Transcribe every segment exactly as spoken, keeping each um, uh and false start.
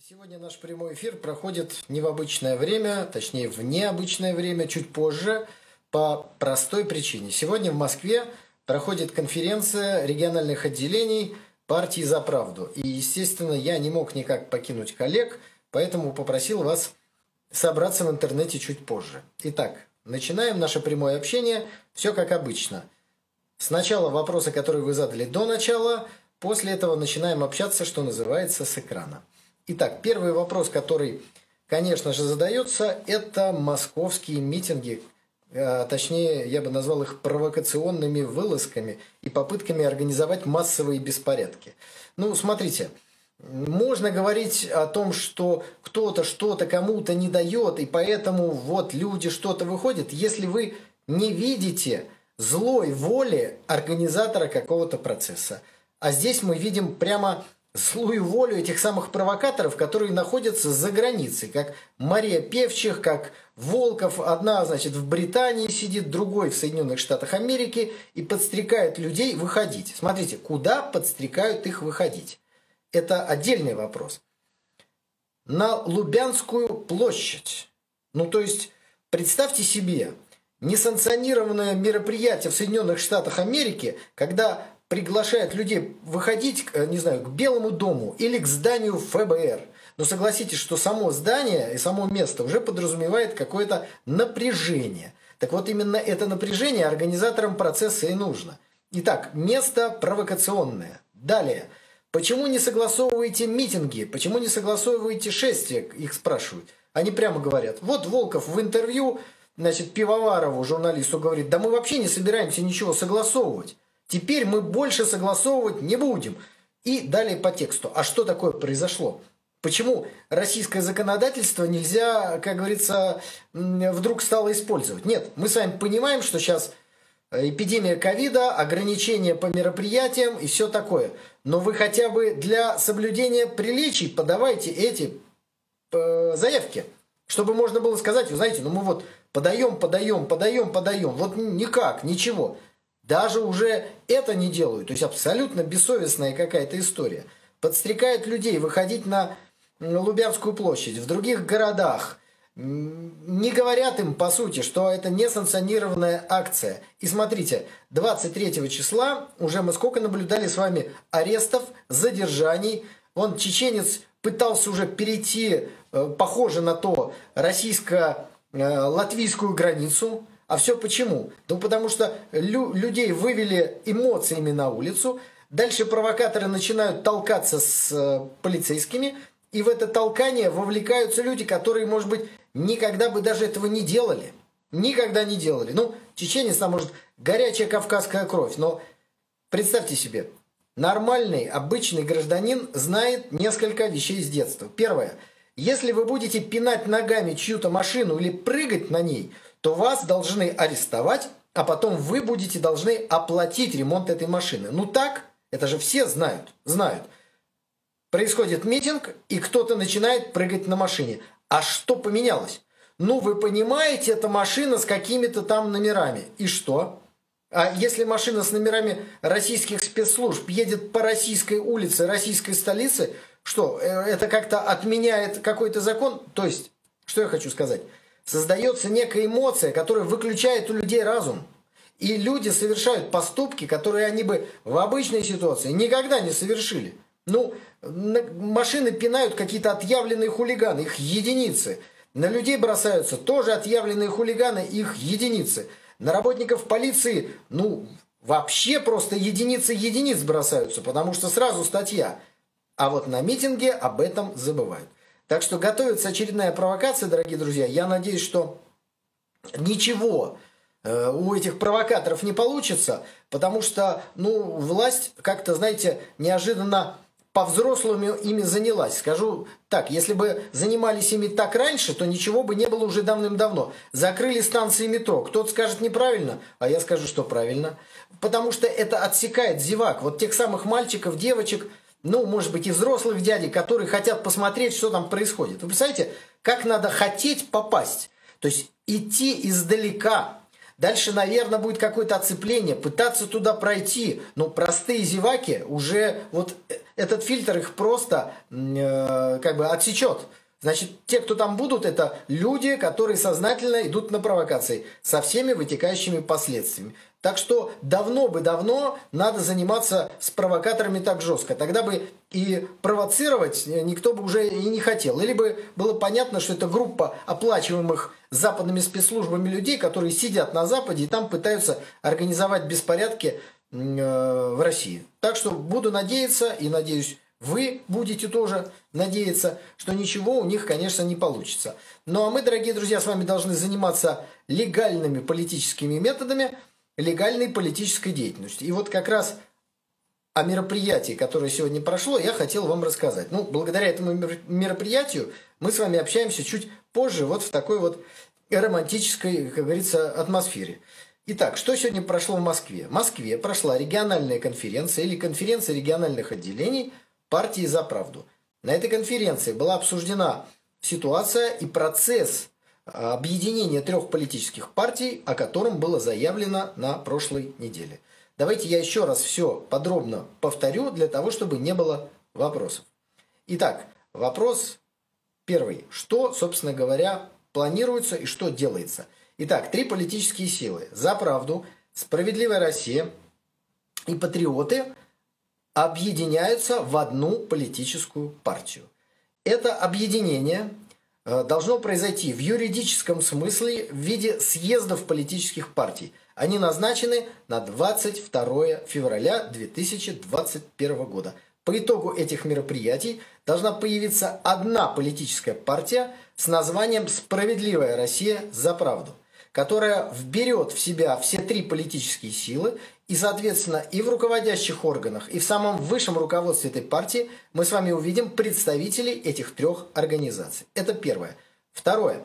Сегодня наш прямой эфир проходит не в обычное время, точнее в необычное время, чуть позже, по простой причине. Сегодня в Москве проходит конференция региональных отделений партии «За правду». И, естественно, я не мог никак покинуть коллег, поэтому попросил вас собраться в интернете чуть позже. Итак, начинаем наше прямое общение, все как обычно. Сначала вопросы, которые вы задали до начала, после этого начинаем общаться, что называется, с экрана. Итак, первый вопрос, который, конечно же, задается, это московские митинги, а, точнее, я бы назвал их провокационными вылазками и попытками организовать массовые беспорядки. Ну, смотрите, можно говорить о том, что кто-то что-то кому-то не дает, и поэтому вот люди что-то выходят, если вы не видите злой воли организатора какого-то процесса. А здесь мы видим прямо злую волю этих самых провокаторов, которые находятся за границей, как Мария Певчих, как Волков. Одна, значит, в Британии сидит, другой в Соединенных Штатах Америки и подстрекает людей выходить. Смотрите, куда подстрекают их выходить? Это отдельный вопрос. На Лубянскую площадь. Ну, то есть, представьте себе, несанкционированное мероприятие в Соединенных Штатах Америки, когда приглашает людей выходить, не знаю, к Белому дому или к зданию эф бэ эр. Но согласитесь, что само здание и само место уже подразумевает какое-то напряжение. Так вот, именно это напряжение организаторам процесса и нужно. Итак, место провокационное. Далее. Почему не согласовываете митинги? Почему не согласовываете шествия? Их спрашивают. Они прямо говорят. Вот Волков в интервью, значит, Пивоварову, журналисту, говорит, да мы вообще не собираемся ничего согласовывать. Теперь мы больше согласовывать не будем. И далее по тексту. А что такое произошло? Почему российское законодательство нельзя, как говорится, вдруг стало использовать? Нет, мы с вами понимаем, что сейчас эпидемия ковида, ограничения по мероприятиям и все такое. Но вы хотя бы для соблюдения приличий подавайте эти э, заявки. Чтобы можно было сказать, вы знаете, ну мы вот подаем, подаем, подаем, подаем. Вот никак, ничего. Даже уже это не делают. То есть абсолютно бессовестная какая-то история. Подстрекают людей выходить на Лубянскую площадь в других городах. Не говорят им, по сути, что это несанкционированная акция. И смотрите, двадцать третьего числа уже мы сколько наблюдали с вами арестов, задержаний. Вон чеченец пытался уже перейти, похоже на то, российско-латвийскую границу. А все почему? Ну, потому что лю людей вывели эмоциями на улицу, дальше провокаторы начинают толкаться с э, полицейскими, и в это толкание вовлекаются люди, которые, может быть, никогда бы даже этого не делали. Никогда не делали. Ну, чеченец, там, может, горячая кавказская кровь, но представьте себе, нормальный, обычный гражданин знает несколько вещей с детства. Первое. Если вы будете пинать ногами чью-то машину или прыгать на ней, то вас должны арестовать, а потом вы будете должны оплатить ремонт этой машины. Ну так, это же все знают, знают. Происходит митинг, и кто-то начинает прыгать на машине. А что поменялось? Ну, вы понимаете, это машина с какими-то там номерами. И что? А если машина с номерами российских спецслужб едет по российской улице, российской столице, что, это как-то отменяет какой-то закон? То есть, что я хочу сказать? Создается некая эмоция, которая выключает у людей разум. И люди совершают поступки, которые они бы в обычной ситуации никогда не совершили. Ну, машины пинают какие-то отъявленные хулиганы, их единицы. На людей бросаются тоже отъявленные хулиганы, их единицы. На работников полиции, ну, вообще просто единицы единиц бросаются, потому что сразу статья. А вот на митинге об этом забывают. Так что готовится очередная провокация, дорогие друзья. Я надеюсь, что ничего э, у этих провокаторов не получится, потому что, ну, власть как-то, знаете, неожиданно по-взрослому ими занялась. Скажу так, если бы занимались ими так раньше, то ничего бы не было уже давным-давно. Закрыли станции метро. Кто-то скажет неправильно, а я скажу, что правильно. Потому что это отсекает зевак. Вот тех самых мальчиков, девочек, ну, может быть, и взрослых дядей, которые хотят посмотреть, что там происходит. Вы представляете, как надо хотеть попасть? То есть идти издалека, Дальше, наверное, будет какое-то оцепление, пытаться туда пройти. Но простые зеваки уже, вот этот фильтр их просто э, как бы отсечет. Значит, те, кто там будут, это люди, которые сознательно идут на провокации со всеми вытекающими последствиями. Так что давно бы давно надо заниматься с провокаторами так жестко. Тогда бы и провоцировать никто бы уже и не хотел. Или бы было понятно, что это группа оплачиваемых западными спецслужбами людей, которые сидят на Западе и там пытаются организовать беспорядки в России. Так что буду надеяться и надеюсь, вы будете тоже надеяться, что ничего у них, конечно, не получится. Ну а мы, дорогие друзья, с вами должны заниматься легальными политическими методами, легальной политической деятельностью. И вот как раз о мероприятии, которое сегодня прошло, я хотел вам рассказать. Ну, благодаря этому мероприятию мы с вами общаемся чуть позже вот в такой вот романтической, как говорится, атмосфере. Итак, что сегодня прошло в Москве? В Москве прошла региональная конференция или конференция региональных отделений партии «За правду». На этой конференции была обсуждена ситуация и процесс объединения трех политических партий, о котором было заявлено на прошлой неделе. Давайте я еще раз все подробно повторю, для того, чтобы не было вопросов. Итак, вопрос первый. Что, собственно говоря, планируется и что делается? Итак, три политические силы – «За правду», «Справедливая Россия» и «Патриоты» объединяются в одну политическую партию. Это объединение должно произойти в юридическом смысле в виде съездов политических партий. Они назначены на двадцать второе февраля две тысячи двадцать первого года. По итогу этих мероприятий должна появиться одна политическая партия с названием «Справедливая Россия за правду», которая вберет в себя все три политические силы, и, соответственно, и в руководящих органах, и в самом высшем руководстве этой партии мы с вами увидим представителей этих трех организаций. Это первое. Второе.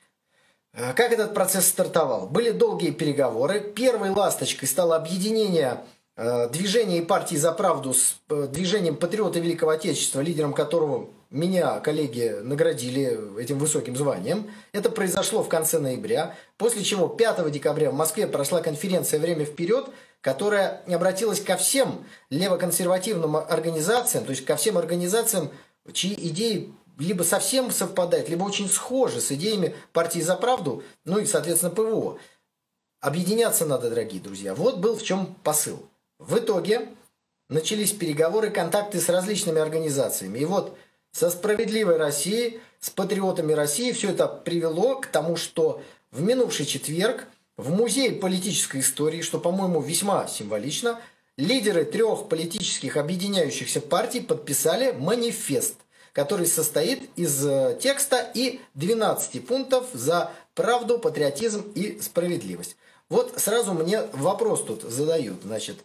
Как этот процесс стартовал? Были долгие переговоры. Первой ласточкой стало объединение движения и партии «За правду» с движением «Патриоты Великого Отечества», лидером которого меня коллеги наградили этим высоким званием. Это произошло в конце ноября, после чего пятого декабря в Москве прошла конференция «Время вперед», которая обратилась ко всем левоконсервативным организациям, то есть ко всем организациям, чьи идеи либо совсем совпадают, либо очень схожи с идеями партии «За правду», ну и, соответственно, ПВО. Объединяться надо, дорогие друзья. Вот был в чем посыл. В итоге начались переговоры, контакты с различными организациями. И вот со «Справедливой Россией», с «Патриотами России» все это привело к тому, что в минувший четверг в Музее политической истории, что, по-моему, весьма символично, лидеры трех политических объединяющихся партий подписали манифест, который состоит из текста и двенадцати пунктов за правду, патриотизм и справедливость. Вот сразу мне вопрос тут задают. Значит,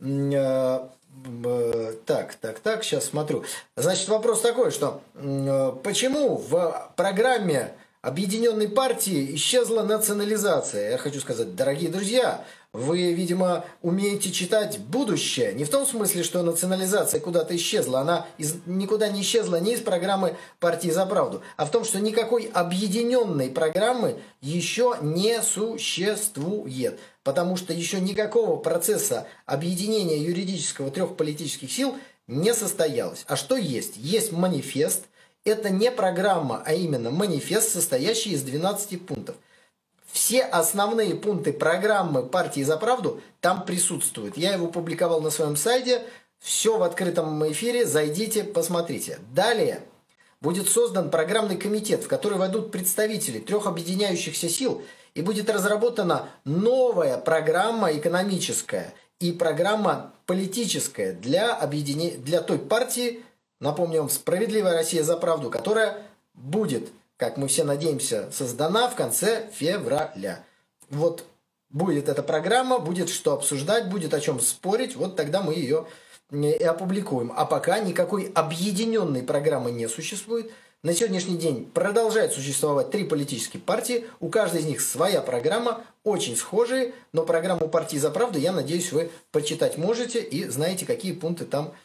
э, э, так, так, так, сейчас смотрю. Значит, вопрос такой, что э, почему в программе Объединенной партии исчезла национализация? Я хочу сказать, дорогие друзья, вы, видимо, умеете читать будущее. Не в том смысле, что национализация куда-то исчезла. Она из, никуда не исчезла ни из программы партии «За правду», а в том, что никакой объединенной программы еще не существует. Потому что еще никакого процесса объединения юридического трех политических сил не состоялось. А что есть? Есть манифест. Это не программа, а именно манифест, состоящий из двенадцати пунктов. Все основные пункты программы партии «За правду» там присутствуют. Я его публиковал на своем сайте. Все в открытом эфире. Зайдите, посмотрите. Далее будет создан программный комитет, в который войдут представители трех объединяющихся сил, и будет разработана новая программа экономическая и программа политическая для, объединения, для той партии, напомню вам, «Справедливая Россия за правду», которая будет, как мы все надеемся, создана в конце февраля. Вот будет эта программа, будет что обсуждать, будет о чем спорить, вот тогда мы ее и опубликуем. А пока никакой объединенной программы не существует. На сегодняшний день продолжает существовать три политические партии, у каждой из них своя программа, очень схожие, но программу партии «За правду», я надеюсь, вы почитать можете и знаете, какие пункты там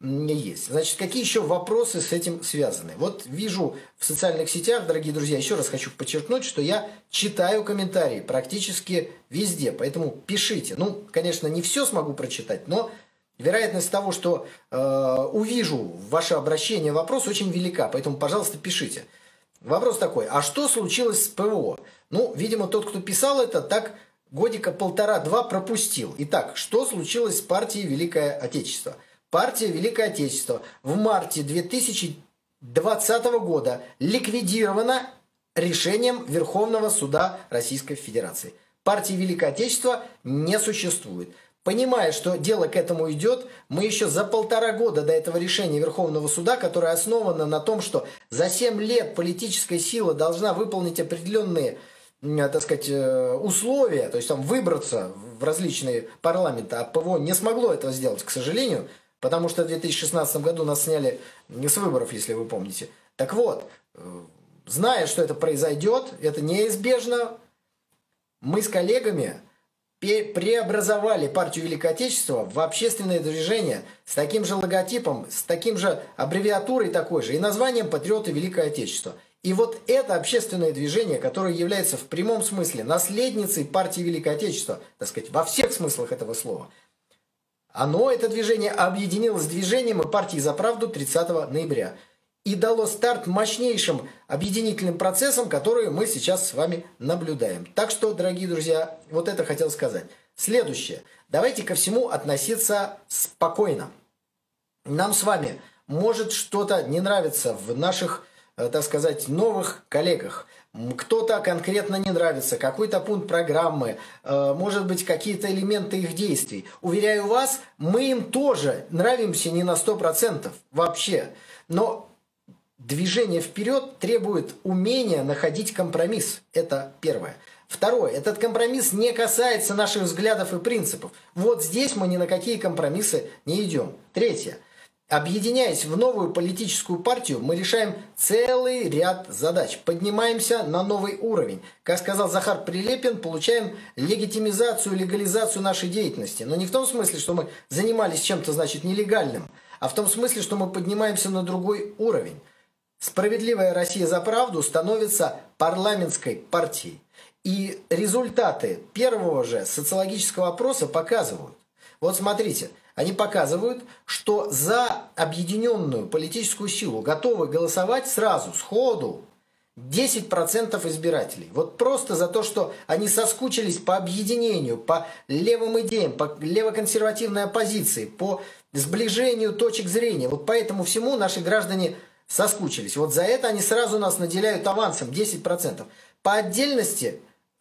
есть. Значит, какие еще вопросы с этим связаны? Вот вижу в социальных сетях, дорогие друзья, еще раз хочу подчеркнуть, что я читаю комментарии практически везде, поэтому пишите. Ну, конечно, не все смогу прочитать, но вероятность того, что э, увижу ваше обращение, вопрос очень велика, поэтому, пожалуйста, пишите. Вопрос такой, а что случилось с ПВО? Ну, видимо, тот, кто писал это, так годика полтора-два пропустил. Итак, что случилось с партией Великое Отечество? Партия Великое Отечество в марте две тысячи двадцатого года ликвидирована решением Верховного Суда Российской Федерации. Партии Великое Отечество не существует. Понимая, что дело к этому идет, мы еще за полтора года до этого решения Верховного Суда, которое основано на том, что за семь лет политическая сила должна выполнить определенные, так сказать, условия, то есть там выбраться в различные парламенты, а ПВО не смогло этого сделать, к сожалению, потому что в две тысячи шестнадцатом году нас сняли с выборов, если вы помните. Так вот, зная, что это произойдет, это неизбежно, мы с коллегами преобразовали партию Великое Отечество в общественное движение с таким же логотипом, с таким же аббревиатурой такой же и названием «Патриоты Великое Отечество». И вот это общественное движение, которое является в прямом смысле наследницей партии Великое Отечество, так сказать, во всех смыслах этого слова, оно, это движение, объединилось с движением и партией «За правду» тридцатого ноября. И дало старт мощнейшим объединительным процессам, которые мы сейчас с вами наблюдаем. Так что, дорогие друзья, вот это хотел сказать. Следующее. Давайте ко всему относиться спокойно. Нам с вами может что-то не нравиться в наших, так сказать, новых коллегах. Кто-то конкретно не нравится, какой-то пункт программы, может быть, какие-то элементы их действий. Уверяю вас, мы им тоже нравимся не на сто процентов вообще. Но движение вперед требует умения находить компромисс. Это первое. Второе. Этот компромисс не касается наших взглядов и принципов. Вот здесь мы ни на какие компромиссы не идем. Третье. Объединяясь в новую политическую партию, мы решаем целый ряд задач. Поднимаемся на новый уровень. Как сказал Захар Прилепин, получаем легитимизацию, легализацию нашей деятельности. Но не в том смысле, что мы занимались чем-то, значит, нелегальным, а в том смысле, что мы поднимаемся на другой уровень. Справедливая Россия за правду становится парламентской партией. И результаты первого же социологического опроса показывают. Вот смотрите, они показывают, что за объединенную политическую силу готовы голосовать сразу, сходу, десять процентов избирателей. Вот просто за то, что они соскучились по объединению, по левым идеям, по левоконсервативной оппозиции, по сближению точек зрения. Вот по этому всему наши граждане соскучились. Вот за это они сразу нас наделяют авансом десять процентов. По отдельности...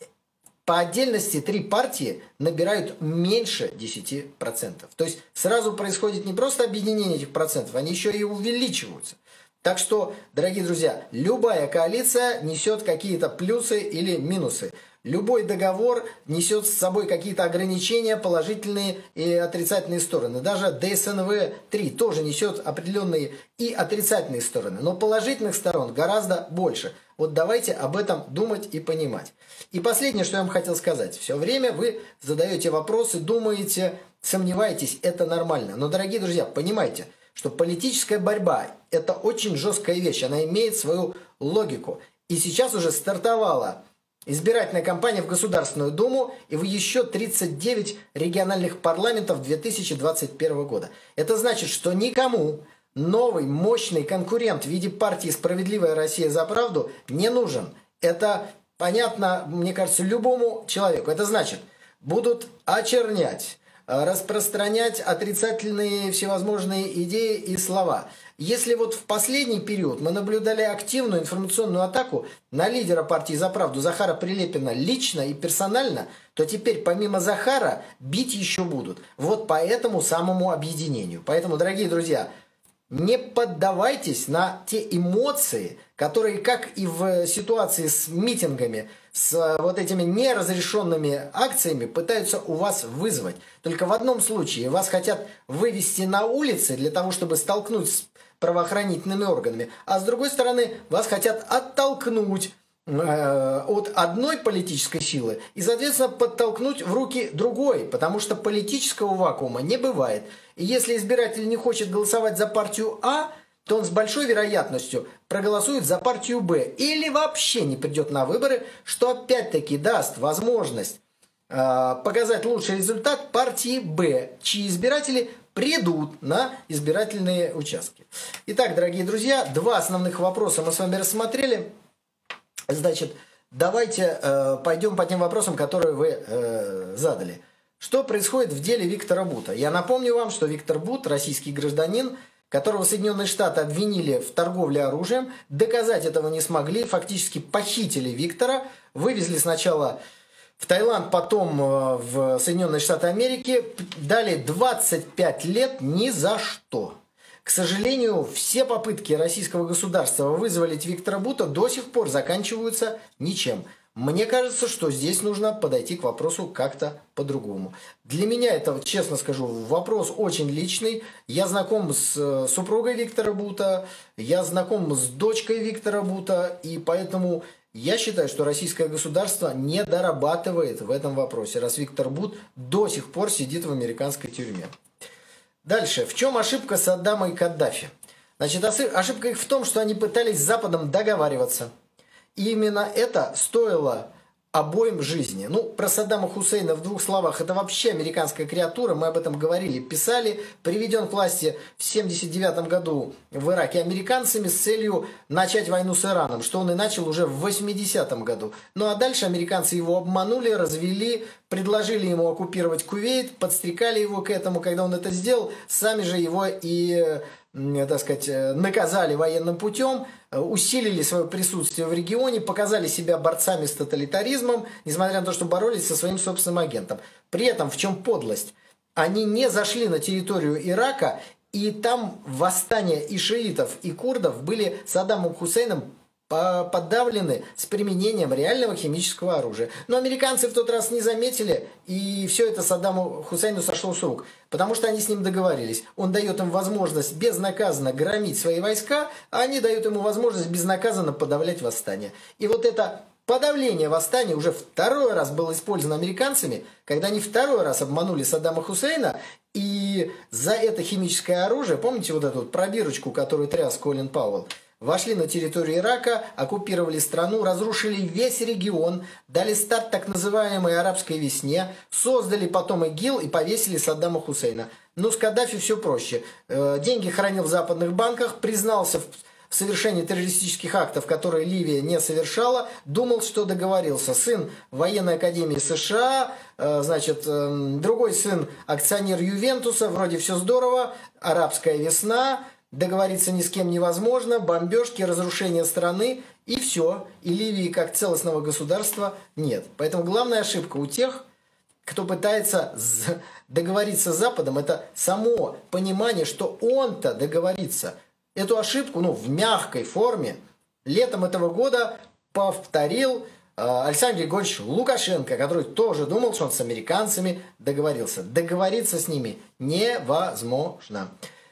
По отдельности три партии набирают меньше десяти процентов. То есть сразу происходит не просто объединение этих процентов, они еще и увеличиваются. Так что, дорогие друзья, любая коалиция несет какие-то плюсы или минусы. Любой договор несет с собой какие-то ограничения, положительные и отрицательные стороны. Даже дэ эс эн вэ три тоже несет определенные и отрицательные стороны. Но положительных сторон гораздо больше. Вот давайте об этом думать и понимать. И последнее, что я вам хотел сказать. Все время вы задаете вопросы, думаете, сомневаетесь, это нормально. Но, дорогие друзья, понимайте, что политическая борьба – это очень жесткая вещь. Она имеет свою логику. И сейчас уже стартовала избирательная кампания в Государственную Думу и в еще тридцать девять региональных парламентов две тысячи двадцать первого года. Это значит, что никому новый мощный конкурент в виде партии «Справедливая Россия за правду» не нужен. Это понятно, мне кажется, любому человеку. Это значит, будут очернять, распространять отрицательные всевозможные идеи и слова. Если вот в последний период мы наблюдали активную информационную атаку на лидера партии «За правду» Захара Прилепина лично и персонально, то теперь помимо Захара бить еще будут. Вот по этому самому объединению. Поэтому, дорогие друзья, не поддавайтесь на те эмоции, которые, как и в ситуации с митингами, с вот этими неразрешенными акциями, пытаются у вас вызвать. Только в одном случае вас хотят вывести на улицы для того, чтобы столкнуть с правоохранительными органами, а с другой стороны вас хотят оттолкнуть от одной политической силы и, соответственно, подтолкнуть в руки другой, потому что политического вакуума не бывает. И если избиратель не хочет голосовать за партию А, то он с большой вероятностью проголосует за партию Б или вообще не придет на выборы, что опять-таки даст возможность э, показать лучший результат партии Б, чьи избиратели придут на избирательные участки. Итак, дорогие друзья, два основных вопроса мы с вами рассмотрели. Значит, давайте э, пойдем по тем вопросам, которые вы э, задали. Что происходит в деле Виктора Бута? Я напомню вам, что Виктор Бут, российский гражданин, которого Соединенные Штаты обвинили в торговле оружием, доказать этого не смогли, фактически похитили Виктора, вывезли сначала в Таиланд, потом в Соединенные Штаты Америки, дали двадцать пять лет ни за что. К сожалению, все попытки российского государства вызволить Виктора Бута до сих пор заканчиваются ничем. Мне кажется, что здесь нужно подойти к вопросу как-то по-другому. Для меня это, честно скажу, вопрос очень личный. Я знаком с супругой Виктора Бута, я знаком с дочкой Виктора Бута, и поэтому я считаю, что российское государство не дорабатывает в этом вопросе, раз Виктор Бут до сих пор сидит в американской тюрьме. Дальше. В чем ошибка Саддама и Каддафи? Значит, ошибка их в том, что они пытались с Западом договариваться. И именно это стоило обоим жизни. Ну, про Саддама Хусейна в двух словах. Это вообще американская креатура. Мы об этом говорили, писали. Приведен к власти в семьдесят девятом году в Ираке американцами с целью начать войну с Ираном, что он и начал уже в восьмидесятом году. Ну, а дальше американцы его обманули, развели, предложили ему оккупировать Кувейт, подстрекали его к этому. Когда он это сделал, сами же его и, так сказать, наказали военным путем, усилили свое присутствие в регионе, показали себя борцами с тоталитаризмом, несмотря на то, что боролись со своим собственным агентом. При этом, в чем подлость? Они не зашли на территорию Ирака, и там восстания и шиитов, и курдов были Саддамом Хусейном подавлены с применением реального химического оружия. Но американцы в тот раз не заметили, и все это Саддаму Хусейну сошло с рук, потому что они с ним договорились. Он дает им возможность безнаказанно громить свои войска, а они дают ему возможность безнаказанно подавлять восстание. И вот это подавление восстания уже второй раз было использовано американцами, когда они второй раз обманули Саддама Хусейна, и за это химическое оружие, помните вот эту вот пробирочку, которую тряс Колин Пауэлл, вошли на территорию Ирака, оккупировали страну, разрушили весь регион, дали старт так называемой арабской весне, создали потом ИГИЛ и повесили Саддама Хусейна. Но с Каддафи все проще. Деньги хранил в западных банках, признался в совершении террористических актов, которые Ливия не совершала, думал, что договорился. Сын военной академии США, значит, другой сын акционер Ювентуса, вроде все здорово, арабская весна, договориться ни с кем невозможно, бомбежки, разрушение страны, и все. И Ливии как целостного государства нет. Поэтому главная ошибка у тех, кто пытается договориться с Западом, это само понимание, что он-то договорится. Эту ошибку, ну, в мягкой форме, летом этого года повторил э, Александр Григорьевич Лукашенко, который тоже думал, что он с американцами договорился. Договориться с ними невозможно.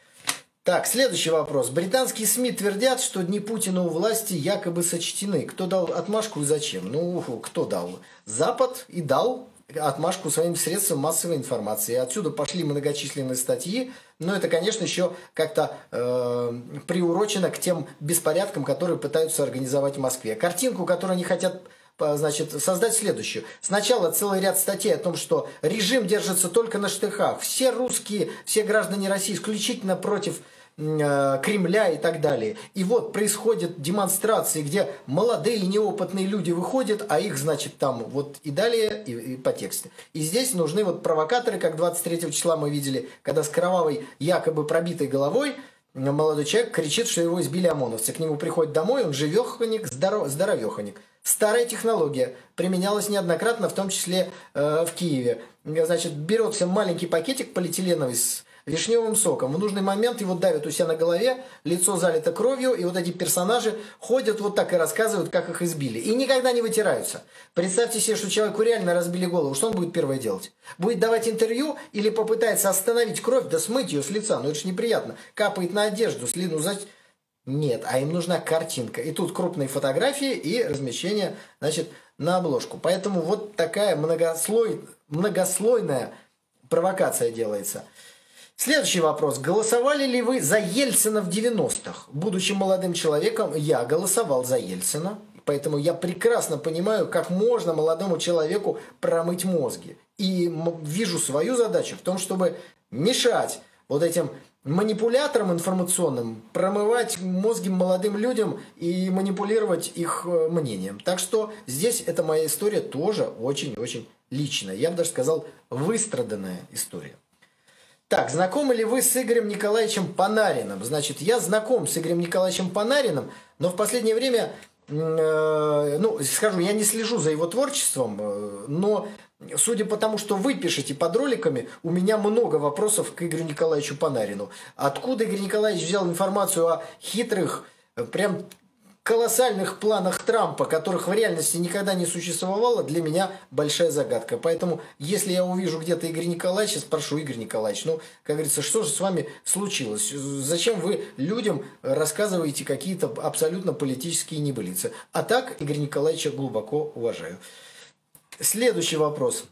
Так, следующий вопрос. Британские СМИ твердят, что дни Путина у власти якобы сочтены. Кто дал отмашку и зачем? Ну, кто дал? Запад и дал отмашку своим средствам массовой информации. Отсюда пошли многочисленные статьи, но это, конечно, еще как-то э, приурочено к тем беспорядкам, которые пытаются организовать в Москве. Картинку, которую они хотят, значит, создать следующую. Сначала целый ряд статей о том, что режим держится только на штыхах. Все русские, все граждане России исключительно против э, Кремля и так далее. И вот происходят демонстрации, где молодые неопытные люди выходят, а их, значит, там вот и далее, и, и по тексту. И здесь нужны вот провокаторы, как двадцать третьего числа мы видели, когда с кровавой, якобы пробитой головой молодой человек кричит, что его избили ОМОНовцы. К нему приходит домой, он живеханик, здоров, здоровеханик. Старая технология, применялась неоднократно, в том числе э, в Киеве. Значит, берется маленький пакетик полиэтиленовый с вишневым соком. В нужный момент его давят у себя на голове, лицо залито кровью, и вот эти персонажи ходят вот так и рассказывают, как их избили. И никогда не вытираются. Представьте себе, что человеку реально разбили голову. Что он будет первое делать? Будет давать интервью или попытается остановить кровь, да смыть ее с лица? Ну это же неприятно. Капает на одежду, слину за... Нет, а им нужна картинка. И тут крупные фотографии и размещение, значит, на обложку. Поэтому вот такая многослой, многослойная провокация делается. Следующий вопрос. Голосовали ли вы за Ельцина в девяностых? Будучи молодым человеком, я голосовал за Ельцина. Поэтому я прекрасно понимаю, как можно молодому человеку промыть мозги. И вижу свою задачу в том, чтобы мешать вот этим манипуляторам информационным, промывать мозги молодым людям и манипулировать их мнением. Так что здесь эта моя история тоже очень-очень личная. Я бы даже сказал, выстраданная история. Так, знакомы ли вы с Игорем Николаевичем Панариным? Значит, я знаком с Игорем Николаевичем Панариным, но в последнее время, э, ну, скажу, я не слежу за его творчеством, э, но судя по тому, что вы пишете под роликами, у меня много вопросов к Игорю Николаевичу Панарину. Откуда Игорь Николаевич взял информацию о хитрых, прям колоссальных планах Трампа, которых в реальности никогда не существовало, для меня большая загадка. Поэтому, если я увижу где-то Игоря Николаевича, спрошу: Игорь Николаевич, ну, как говорится, что же с вами случилось? Зачем вы людям рассказываете какие-то абсолютно политические небылицы? А так, Игоря Николаевича глубоко уважаю. Следующий вопрос.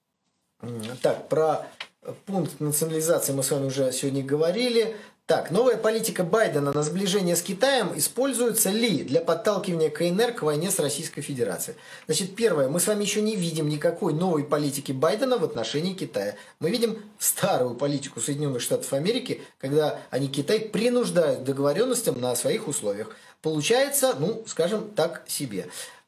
Так, про пункт национализации мы с вами уже сегодня говорили. Так, новая политика Байдена на сближение с Китаем используется ли для подталкивания КНР к войне с Российской Федерацией? Значит, первое, мы с вами еще не видим никакой новой политики Байдена в отношении Китая. Мы видим старую политику Соединенных Штатов Америки, когда они Китай принуждают к договоренностям на своих условиях. Получается, ну, скажем так, себе.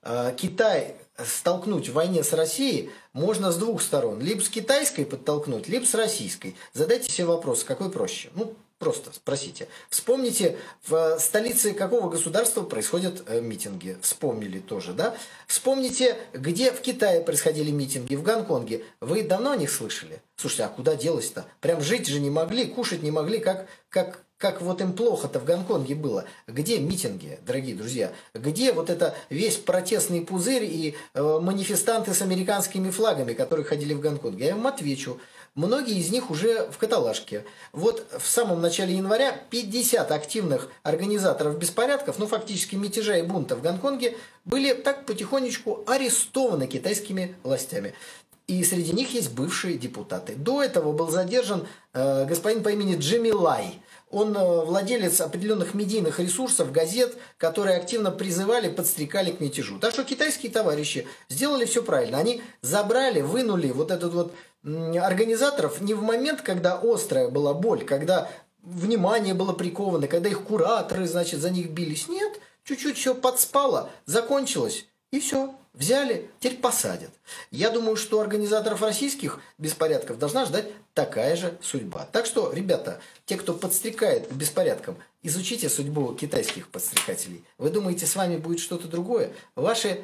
Китай столкнуть в войне с Россией можно с двух сторон. Либо с китайской подтолкнуть, либо с российской. Задайте себе вопрос, какой проще. Ну, просто спросите. Вспомните, в столице какого государства происходят э, митинги. Вспомнили тоже, да? Вспомните, где в Китае происходили митинги, в Гонконге. Вы давно о них слышали? Слушайте, а куда делось-то? Прям жить же не могли, кушать не могли, как, как, как вот им плохо-то в Гонконге было. Где митинги, дорогие друзья? Где вот это весь протестный пузырь и э, манифестанты с американскими флагами, которые ходили в Гонконге? Я вам отвечу. Многие из них уже в каталажке. Вот в самом начале января пятьдесят активных организаторов беспорядков, ну фактически мятежа и бунта в Гонконге, были так потихонечку арестованы китайскими властями. И среди них есть бывшие депутаты. До этого был задержан э, господин по имени Джимми Лай. Он э, владелец определенных медийных ресурсов, газет, которые активно призывали, подстрекали к мятежу. Так что китайские товарищи сделали все правильно. Они забрали, вынули вот этот вот организаторов не в момент, когда острая была боль, когда внимание было приковано, когда их кураторы, значит, за них бились. Нет, чуть-чуть все подспало, закончилось, и все, взяли, теперь посадят. Я думаю, что организаторов российских беспорядков должна ждать такая же судьба. Так что, ребята, те, кто подстрекает к беспорядкам, изучите судьбу китайских подстрекателей. Вы думаете, с вами будет что-то другое? Ваши...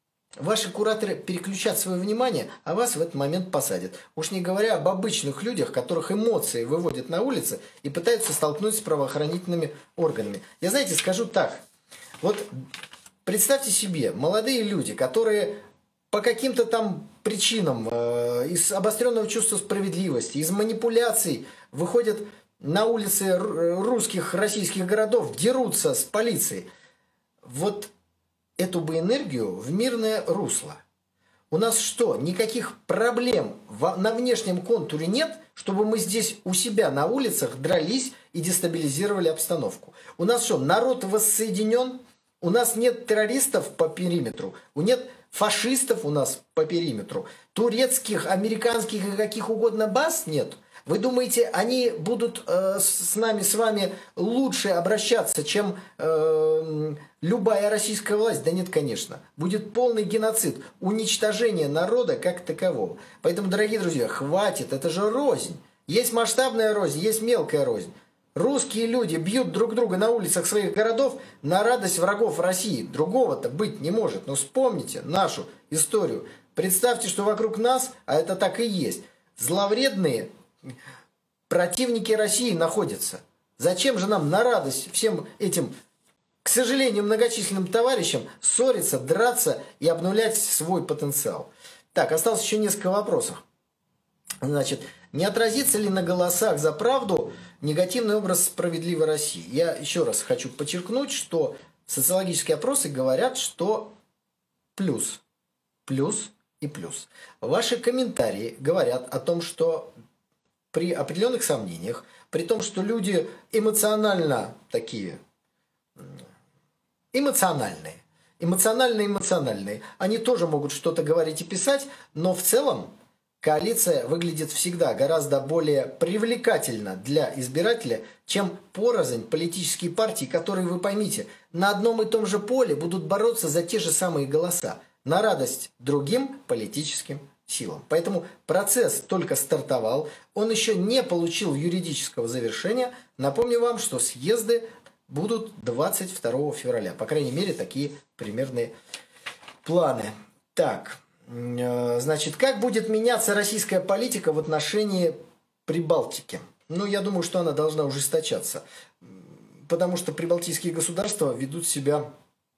Ваши кураторы переключат свое внимание, а вас в этот момент посадят. Уж не говоря об обычных людях, которых эмоции выводят на улицы и пытаются столкнуть с правоохранительными органами. Я, знаете, скажу так. Вот представьте себе, молодые люди, которые по каким-то там причинам, э, из обостренного чувства справедливости, из манипуляций выходят на улицы русских, российских городов, дерутся с полицией. Вот эту бы энергию в мирное русло. У нас что, никаких проблем в, на внешнем контуре нет, чтобы мы здесь у себя на улицах дрались и дестабилизировали обстановку? У нас что, народ воссоединен? У нас нет террористов по периметру? У нет фашистов у нас по периметру? Турецких, американских и каких угодно баз нет? Вы думаете, они будут э, с нами, с вами лучше обращаться, чем э, любая российская власть? Да нет, конечно. Будет полный геноцид, уничтожение народа как такового. Поэтому, дорогие друзья, хватит, это же рознь. Есть масштабная рознь, есть мелкая рознь. Русские люди бьют друг друга на улицах своих городов на радость врагов России. Другого-то быть не может. Но вспомните нашу историю. Представьте, что вокруг нас, а это так и есть, зловредные противники России находятся. Зачем же нам на радость всем этим, к сожалению, многочисленным товарищам ссориться, драться и обнулять свой потенциал? Так, осталось еще несколько вопросов. Значит, не отразится ли на голосах за правду негативный образ справедливой России. Я еще раз хочу подчеркнуть, что социологические опросы говорят, что плюс, плюс и плюс. Ваши комментарии говорят о том, что при определенных сомнениях, при том, что люди эмоционально такие, эмоциональные, эмоционально-эмоциональные, они тоже могут что-то говорить и писать, но в целом коалиция выглядит всегда гораздо более привлекательно для избирателя, чем порознь политические партии, которые, вы поймите, на одном и том же поле будут бороться за те же самые голоса, на радость другим политическим силам. Поэтому процесс только стартовал, он еще не получил юридического завершения. Напомню вам, что съезды будут двадцать второго февраля. По крайней мере, такие примерные планы. Так, значит, как будет меняться российская политика в отношении Прибалтики? Ну, я думаю, что она должна ужесточаться. Потому что прибалтийские государства ведут себя,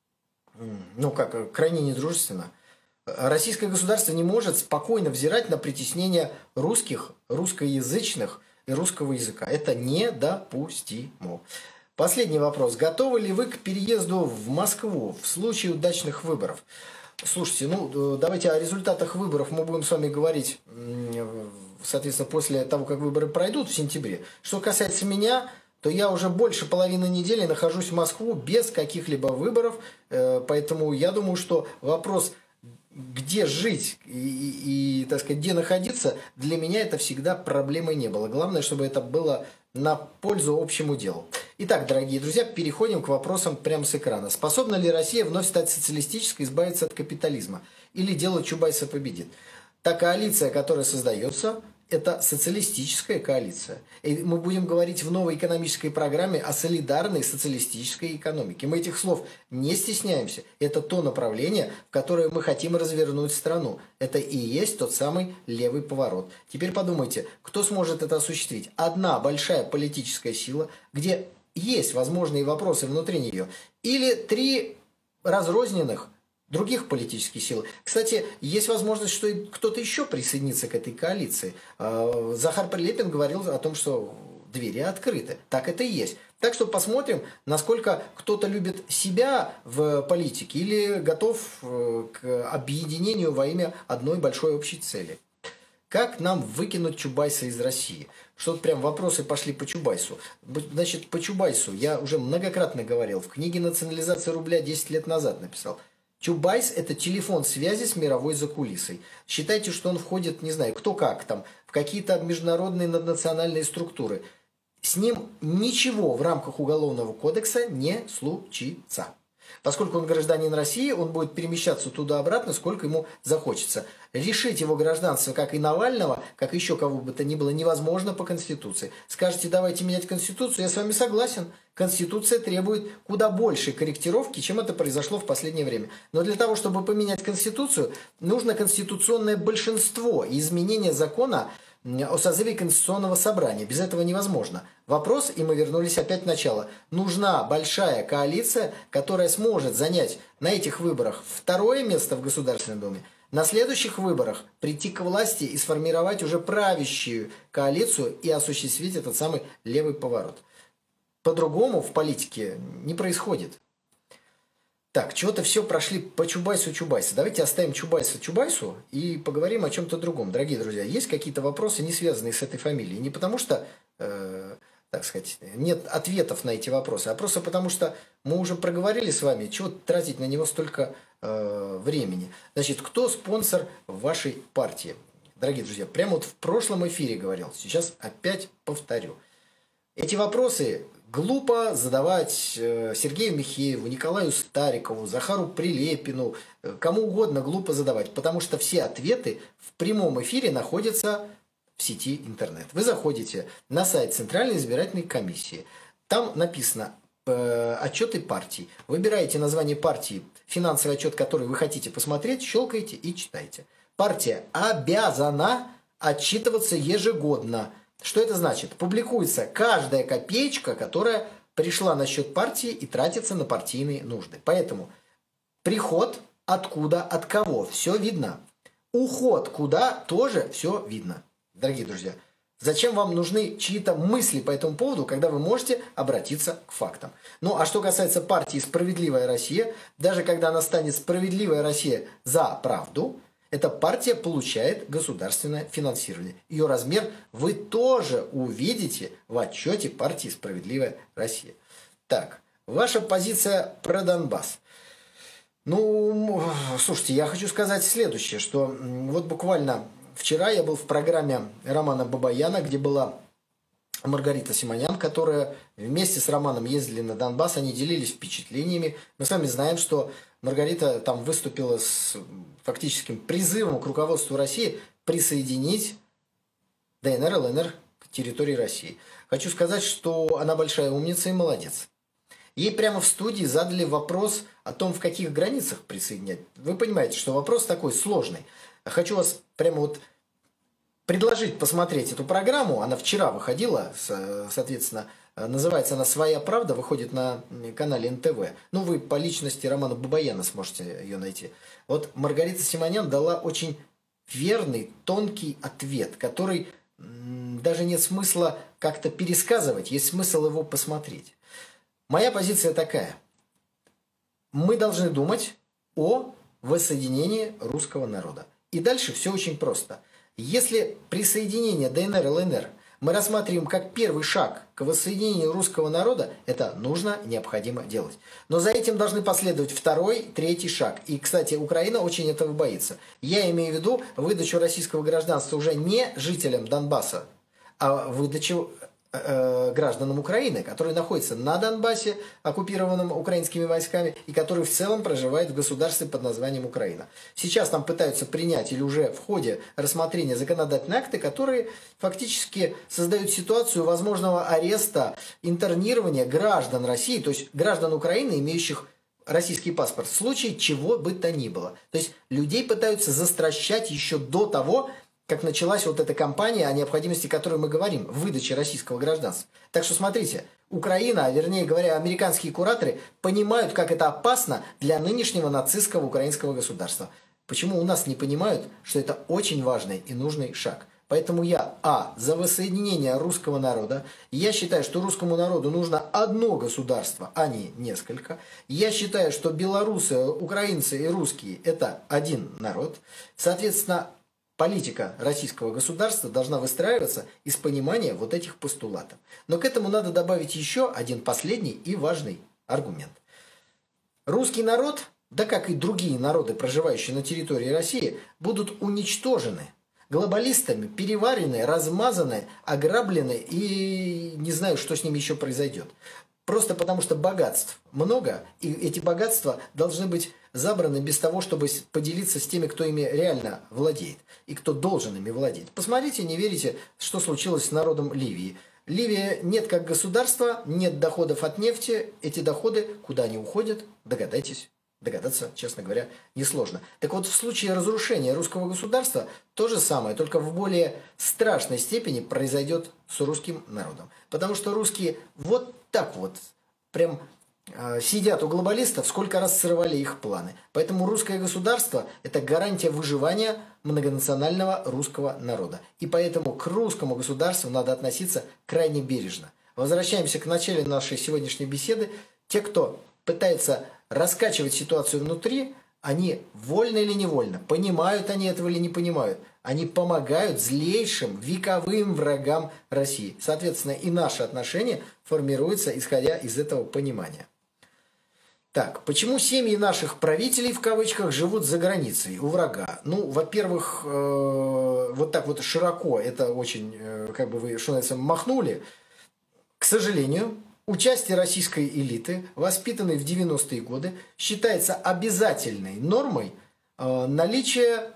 ну, как, крайне недружественно. Российское государство не может спокойно взирать на притеснение русских, русскоязычных и русского языка. Это недопустимо. Последний вопрос. Готовы ли вы к переезду в Москву в случае удачных выборов? Слушайте, ну, давайте о результатах выборов мы будем с вами говорить, соответственно, после того, как выборы пройдут в сентябре. Что касается меня, то я уже больше половины недели нахожусь в Москву без каких-либо выборов. Поэтому я думаю, что вопрос, где жить и, и, и, так сказать, где находиться, для меня это всегда проблемой не было. Главное, чтобы это было на пользу общему делу. Итак, дорогие друзья, переходим к вопросам прямо с экрана. Способна ли Россия вновь стать социалистической, избавиться от капитализма? Или дело Чубайса победит? Та коалиция, которая создается, это социалистическая коалиция. И мы будем говорить в новой экономической программе о солидарной социалистической экономике. Мы этих слов не стесняемся. Это то направление, в которое мы хотим развернуть страну. Это и есть тот самый левый поворот. Теперь подумайте, кто сможет это осуществить? Одна большая политическая сила, где есть возможные вопросы внутри нее, или три разрозненных других политических сил. Кстати, есть возможность, что и кто-то еще присоединится к этой коалиции. Захар Прилепин говорил о том, что двери открыты. Так это и есть. Так что посмотрим, насколько кто-то любит себя в политике или готов к объединению во имя одной большой общей цели. Как нам выкинуть Чубайса из России? Что-то прям вопросы пошли по Чубайсу. Значит, по Чубайсу я уже многократно говорил. В книге «Национализация рубля» десять лет назад написал. Чубайс – это телефон связи с мировой закулисой. Считайте, что он входит, не знаю, кто как там, в какие-то международные наднациональные структуры. С ним ничего в рамках Уголовного кодекса не случится. Поскольку он гражданин России, он будет перемещаться туда-обратно, сколько ему захочется. Решить его гражданство, как и Навального, как еще кого бы то ни было, невозможно по Конституции. Скажете, давайте менять Конституцию, я с вами согласен. Конституция требует куда большей корректировки, чем это произошло в последнее время. Но для того, чтобы поменять Конституцию, нужно конституционное большинство и изменение закона о созыве Конституционного собрания. Без этого невозможно. Вопрос, и мы вернулись опять в начало. Нужна большая коалиция, которая сможет занять на этих выборах второе место в Государственной Думе, на следующих выборах прийти к власти и сформировать уже правящую коалицию и осуществить этот самый левый поворот. По-другому в политике не происходит. Так, чего-то все прошли по Чубайсу Чубайса. Давайте оставим Чубайса Чубайсу и поговорим о чем-то другом. Дорогие друзья, есть какие-то вопросы, не связанные с этой фамилией? Не потому что, э, так сказать, нет ответов на эти вопросы, а просто потому что мы уже проговорили с вами, чего тратить на него столько э, времени. Значит, кто спонсор вашей партии? Дорогие друзья, прямо вот в прошлом эфире говорил, сейчас опять повторю. Эти вопросы глупо задавать Сергею Михееву, Николаю Старикову, Захару Прилепину, кому угодно глупо задавать, потому что все ответы в прямом эфире находятся в сети интернет. Вы заходите на сайт Центральной избирательной комиссии, там написано э, отчеты партий, выбираете название партии, финансовый отчет, который вы хотите посмотреть, щелкаете и читаете. Партия обязана отчитываться ежегодно. Что это значит? Публикуется каждая копеечка, которая пришла на счет партии и тратится на партийные нужды. Поэтому приход откуда, от кого, все видно. Уход куда, тоже все видно. Дорогие друзья, Зачем вам нужны чьи-то мысли по этому поводу, когда вы можете обратиться к фактам? Ну, а что касается партии «Справедливая Россия», даже когда она станет «Справедливая Россия за правду», эта партия получает государственное финансирование. Ее размер вы тоже увидите в отчете партии «Справедливая Россия». Так, ваша позиция про Донбасс. Ну, слушайте, я хочу сказать следующее, что вот буквально вчера я был в программе Романа Бабаяна, где была Маргарита Симонян, которая вместе с Романом ездили на Донбасс, они делились впечатлениями. Мы с вами знаем, что Маргарита там выступила с фактическим призывом к руководству России присоединить ДНР, ЛНР к территории России. Хочу сказать, что она большая умница и молодец. Ей прямо в студии задали вопрос о том, в каких границах присоединять. Вы понимаете, что вопрос такой сложный. Хочу вас прямо вот предложить посмотреть эту программу. Она вчера выходила, соответственно, называется она «Своя правда», выходит на канале эн тэ вэ. Ну, вы по личности Романа Бабаяна сможете ее найти. Вот Маргарита Симонян дала очень верный, тонкий ответ, который даже нет смысла как-то пересказывать, есть смысл его посмотреть. Моя позиция такая. Мы должны думать о воссоединении русского народа. И дальше все очень просто. Если присоединение ДНР и ЛНР мы рассматриваем как первый шаг к воссоединению русского народа, это нужно, необходимо делать. Но за этим должны последовать второй, третий шаг. И, кстати, Украина очень этого боится. Я имею в виду выдачу российского гражданства уже не жителям Донбасса, а выдачу гражданам Украины, которые находятся на Донбассе, оккупированном украинскими войсками, и которые в целом проживают в государстве под названием Украина. Сейчас там пытаются принять или уже в ходе рассмотрения законодательные акты, которые фактически создают ситуацию возможного ареста, интернирования граждан России, то есть граждан Украины, имеющих российский паспорт, в случае чего бы то ни было. То есть людей пытаются застращать еще до того, как началась вот эта кампания, о необходимости которой мы говорим, выдачи российского гражданства. Так что смотрите, Украина, а вернее говоря, американские кураторы понимают, как это опасно для нынешнего нацистского украинского государства. Почему у нас не понимают, что это очень важный и нужный шаг? Поэтому я, а, за воссоединение русского народа. Я считаю, что русскому народу нужно одно государство, а не несколько. Я считаю, что белорусы, украинцы и русские – это один народ. Соответственно, политика российского государства должна выстраиваться из понимания вот этих постулатов. Но к этому надо добавить еще один последний и важный аргумент. Русский народ, да как и другие народы, проживающие на территории России, будут уничтожены глобалистами, переварены, размазаны, ограблены и не знаю, что с ними еще произойдет. Просто потому что богатств много, и эти богатства должны быть забраны без того, чтобы поделиться с теми, кто ими реально владеет и кто должен ими владеть. Посмотрите, не верите, что случилось с народом Ливии. Ливия нет как государства, нет доходов от нефти. Эти доходы, куда они уходят, догадайтесь. Догадаться, честно говоря, несложно. Так вот, в случае разрушения русского государства то же самое, только в более страшной степени произойдет с русским народом. Потому что русские вот так вот прям э, сидят у глобалистов, сколько раз срывали их планы. Поэтому русское государство – это гарантия выживания многонационального русского народа. И поэтому к русскому государству надо относиться крайне бережно. Возвращаемся к началу нашей сегодняшней беседы. Те, кто пытается раскачивать ситуацию внутри, они вольно или невольно, понимают они этого или не понимают, они помогают злейшим вековым врагам России. Соответственно, и наши отношения формируются, исходя из этого понимания. Так, почему семьи наших правителей, в кавычках, живут за границей, у врага? Ну, во-первых, э, вот так вот широко, это очень, э, как бы вы, что называется, махнули. К сожалению, участие российской элиты, воспитанной в девяностые годы, считается обязательной нормой э, наличия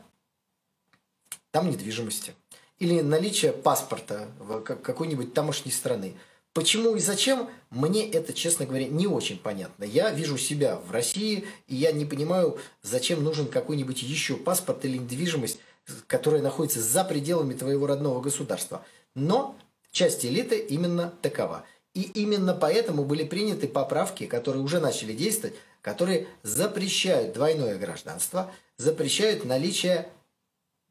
там недвижимости или наличия паспорта в какой-нибудь тамошней страны. Почему и зачем, мне это, честно говоря, не очень понятно. Я вижу себя в России, и я не понимаю, зачем нужен какой-нибудь еще паспорт или недвижимость, которая находится за пределами твоего родного государства. Но часть элиты именно такова. И именно поэтому были приняты поправки, которые уже начали действовать, которые запрещают двойное гражданство, запрещают наличие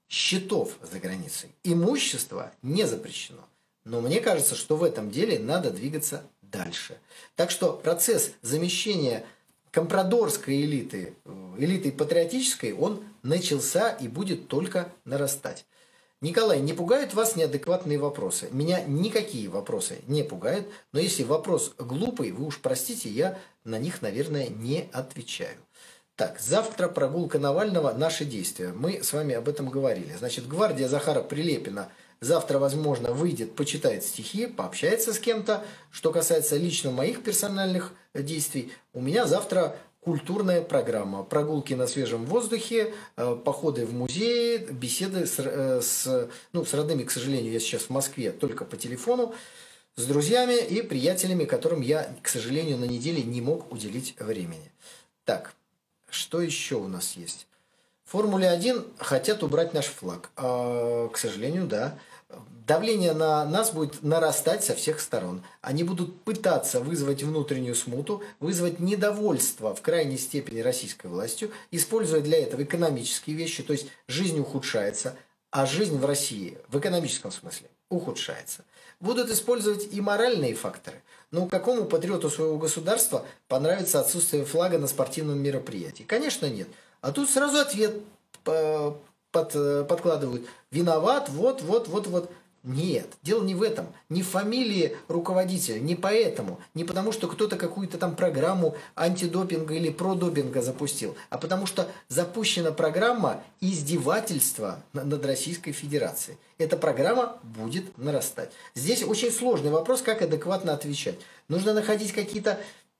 счетов за границей. Имущество не запрещено. Но мне кажется, что в этом деле надо двигаться дальше. Так что процесс замещения компрадорской элиты, элитой патриотической, он начался и будет только нарастать. Николай, не пугают вас неадекватные вопросы? Меня никакие вопросы не пугают, но если вопрос глупый, вы уж простите, я на них, наверное, не отвечаю. Так, завтра прогулка Навального, наши действия. Мы с вами об этом говорили. Значит, гвардия Захара Прилепина завтра, возможно, выйдет, почитает стихи, пообщается с кем-то. Что касается лично моих персональных действий, у меня завтра культурная программа. Прогулки на свежем воздухе, походы в музеи, беседы с, с, ну, с родными, к сожалению, я сейчас в Москве только по телефону, с друзьями и приятелями, которым я, к сожалению, на неделе не мог уделить времени. Так, что еще у нас есть? В Формуле один хотят убрать наш флаг. А, к сожалению, да. Давление на нас будет нарастать со всех сторон. Они будут пытаться вызвать внутреннюю смуту, вызвать недовольство в крайней степени российской властью, используя для этого экономические вещи, то есть жизнь ухудшается, а жизнь в России в экономическом смысле ухудшается. Будут использовать и моральные факторы. Но какому патриоту своего государства понравится отсутствие флага на спортивном мероприятии? Конечно, нет. А тут сразу ответ под, подкладывают. Виноват, вот, вот, вот, вот. Нет, дело не в этом, не в фамилии руководителя, не поэтому, не потому что кто-то какую-то там программу антидопинга или продопинга запустил, а потому что запущена программа издевательства над Российской Федерацией. Эта программа будет нарастать. Здесь очень сложный вопрос, как адекватно отвечать. Нужно находить какие-то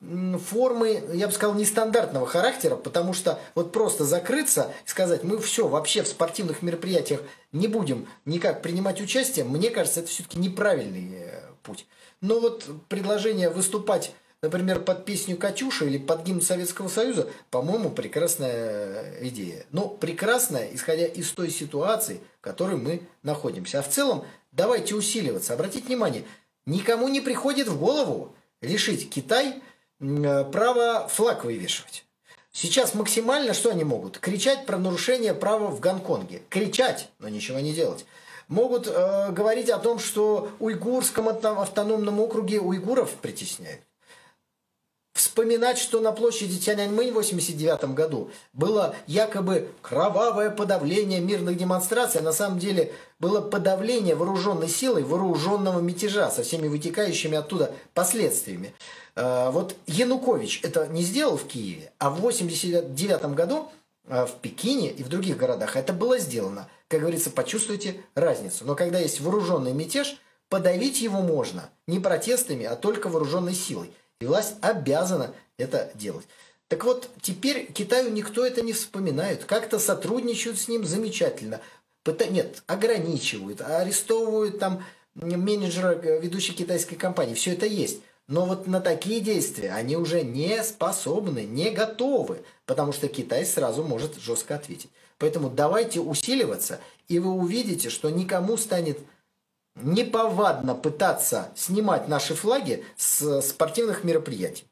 формы, я бы сказал, нестандартного характера, потому что вот просто закрыться и сказать, мы все, вообще в спортивных мероприятиях не будем никак принимать участие, мне кажется, это все-таки неправильный путь. Но вот предложение выступать, например, под песню «Катюша» или под гимн Советского Союза, по-моему, прекрасная идея. Но прекрасная, исходя из той ситуации, в которой мы находимся. А в целом, давайте усиливаться. Обратите внимание, никому не приходит в голову лишить Китай право флаг вывешивать. Сейчас максимально что они могут? Кричать про нарушение права в Гонконге. Кричать, но ничего не делать. Могут э, говорить о том, что в уйгурском автономном округе уйгуров притесняют. Вспоминать, что на площади Тяньаньмэнь в восемьдесят девятом году было якобы кровавое подавление мирных демонстраций, а на самом деле было подавление вооруженной силой вооруженного мятежа со всеми вытекающими оттуда последствиями. Вот Янукович это не сделал в Киеве, а в восемьдесят девятом году в Пекине и в других городах это было сделано. Как говорится, почувствуйте разницу. Но когда есть вооруженный мятеж, подавить его можно не протестами, а только вооруженной силой. И власть обязана это делать. Так вот, теперь Китаю никто это не вспоминает. Как-то сотрудничают с ним замечательно. Пыта... Нет, ограничивают, арестовывают там менеджера ведущей китайской компании. Все это есть. Но вот на такие действия они уже не способны, не готовы. Потому что Китай сразу может жестко ответить. Поэтому давайте усиливаться, и вы увидите, что никому станет неповадно пытаться снимать наши флаги с спортивных мероприятий.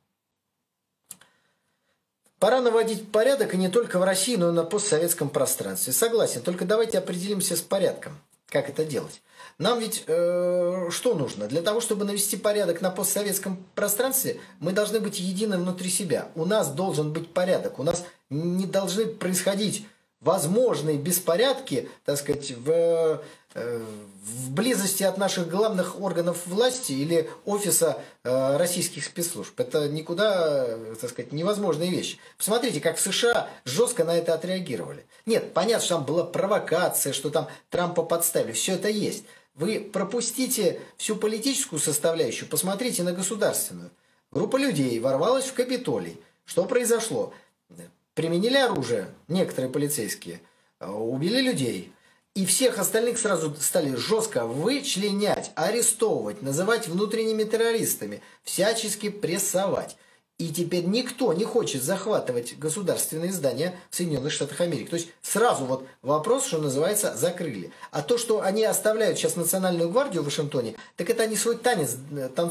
Пора наводить порядок и не только в России, но и на постсоветском пространстве. Согласен, только давайте определимся с порядком, как это делать. Нам ведь э, что нужно? Для того, чтобы навести порядок на постсоветском пространстве, мы должны быть едины внутри себя. У нас должен быть порядок, у нас не должны происходить возможные беспорядки, так сказать, в, в близости от наших главных органов власти или офиса э, российских спецслужб. Это никуда, так сказать, невозможные вещи. Посмотрите, как в США жестко на это отреагировали. Нет, понятно, что там была провокация, что там Трампа подставили. Все это есть. Вы пропустите всю политическую составляющую, посмотрите на государственную. Группа людей ворвалась в Капитолий. Что произошло? Применили оружие, некоторые полицейские, убили людей. И всех остальных сразу стали жестко вычленять, арестовывать, называть внутренними террористами, всячески прессовать. И теперь никто не хочет захватывать государственные здания в Соединенных Штатах Америки. То есть сразу вот вопрос, что называется, закрыли. А то, что они оставляют сейчас Национальную гвардию в Вашингтоне, так это они свой танец танцуют.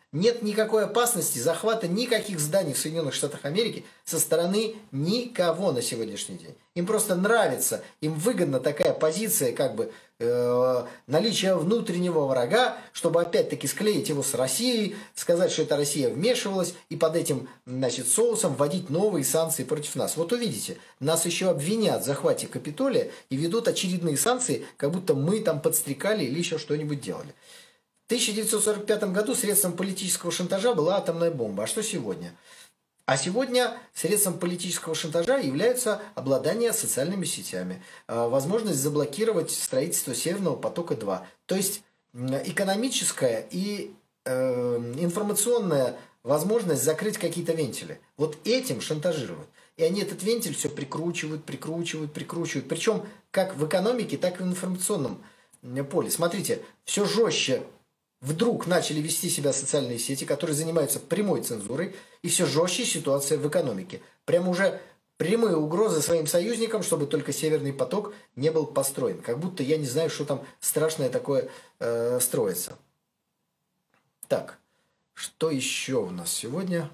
Нет никакой опасности захвата никаких зданий в Соединенных Штатах Америки со стороны никого на сегодняшний день. Им просто нравится, им выгодна такая позиция, как бы э, наличие внутреннего врага, чтобы опять-таки склеить его с Россией, сказать, что это Россия вмешивалась, и под этим, значит, соусом вводить новые санкции против нас. Вот увидите, нас еще обвинят в захвате Капитолия и ведут очередные санкции, как будто мы там подстрекали или еще что-нибудь делали. В тысяча девятьсот сорок пятом году средством политического шантажа была атомная бомба. А что сегодня? А сегодня средством политического шантажа являются обладание социальными сетями, возможность заблокировать строительство Северного потока-два. То есть экономическая и э, информационная возможность закрыть какие-то вентили. Вот этим шантажируют. И они этот вентиль все прикручивают, прикручивают, прикручивают. Причем как в экономике, так и в информационном поле. Смотрите, все жестче вдруг начали вести себя социальные сети, которые занимаются прямой цензурой, и все жестче ситуация в экономике. Прямо уже прямые угрозы своим союзникам, чтобы только Северный поток не был построен. Как будто я не знаю, что там страшное такое э, строится. Так, что еще у нас сегодня?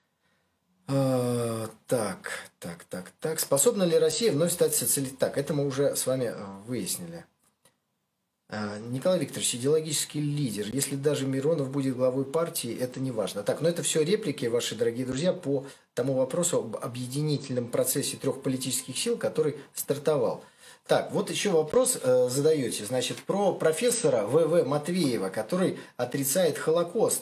Э, так, так, так, так. Способна ли Россия вновь стать социалистом? Так, это мы уже с вами выяснили. Николай Викторович, идеологический лидер. Если даже Миронов будет главой партии, это не важно. Так, но это все реплики, ваши дорогие друзья, по тому вопросу об объединительном процессе трех политических сил, который стартовал. Так, вот еще вопрос э, задаете, значит, про профессора В В Матвеева, который отрицает Холокост.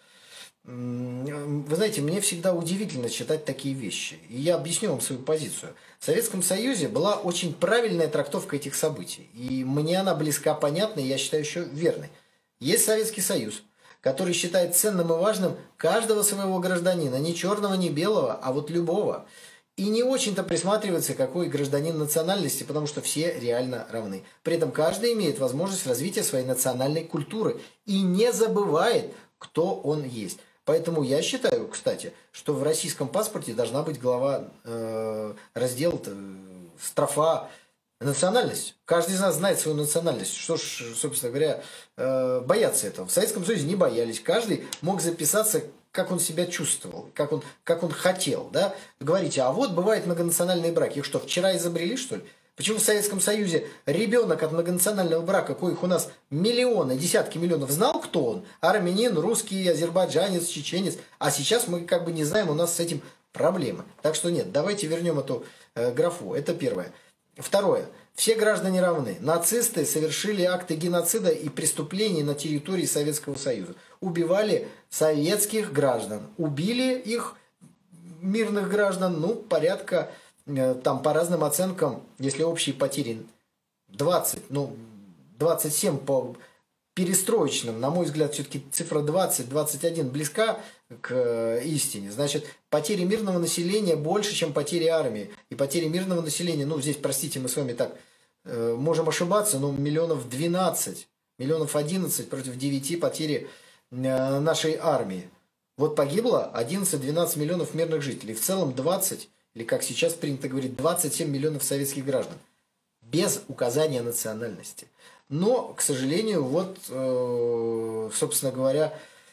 Вы знаете, мне всегда удивительно читать такие вещи. И я объясню вам свою позицию. В Советском Союзе была очень правильная трактовка этих событий. И мне она близка, понятна, и я считаю еще верной. Есть Советский Союз, который считает ценным и важным каждого своего гражданина. Не черного, не белого, а вот любого. И не очень-то присматривается, какой гражданин национальности, потому что все реально равны. При этом каждый имеет возможность развития своей национальной культуры. И не забывает, кто он есть. Поэтому я считаю, кстати, что в российском паспорте должна быть глава, э, раздел, э, строфа национальность. Каждый из нас знает свою национальность. Что ж, собственно говоря, э, бояться этого. В Советском Союзе не боялись. Каждый мог записаться, как он себя чувствовал, как он, как он хотел. Да? Говорите, а вот бывают многонациональные браки. Их что, вчера изобрели, что ли? Почему в Советском Союзе ребенок от многонационального брака, коих у нас миллионы, десятки миллионов, знал, кто он? Армянин, русский, азербайджанец, чеченец. А сейчас мы как бы не знаем, у нас с этим проблемы. Так что нет, давайте вернем эту э, графу. Это первое. Второе. Все граждане равны. Нацисты совершили акты геноцида и преступлений на территории Советского Союза. Убивали советских граждан. Убили их, мирных граждан, ну, порядка... Там по разным оценкам, если общие потери двадцать, ну, двадцать семь по перестроечным, на мой взгляд, все-таки цифра двадцать, двадцать один близка к истине. Значит, потери мирного населения больше, чем потери армии. И потери мирного населения, ну, здесь, простите, мы с вами так э, можем ошибаться, но миллионов двенадцать, миллионов одиннадцать против девяти потери э, нашей армии. Вот погибло одиннадцать-двенадцать миллионов мирных жителей. В целом двадцать, или как сейчас принято говорить, двадцать семь миллионов советских граждан. Без указания национальности. Но, к сожалению, вот, э, собственно говоря,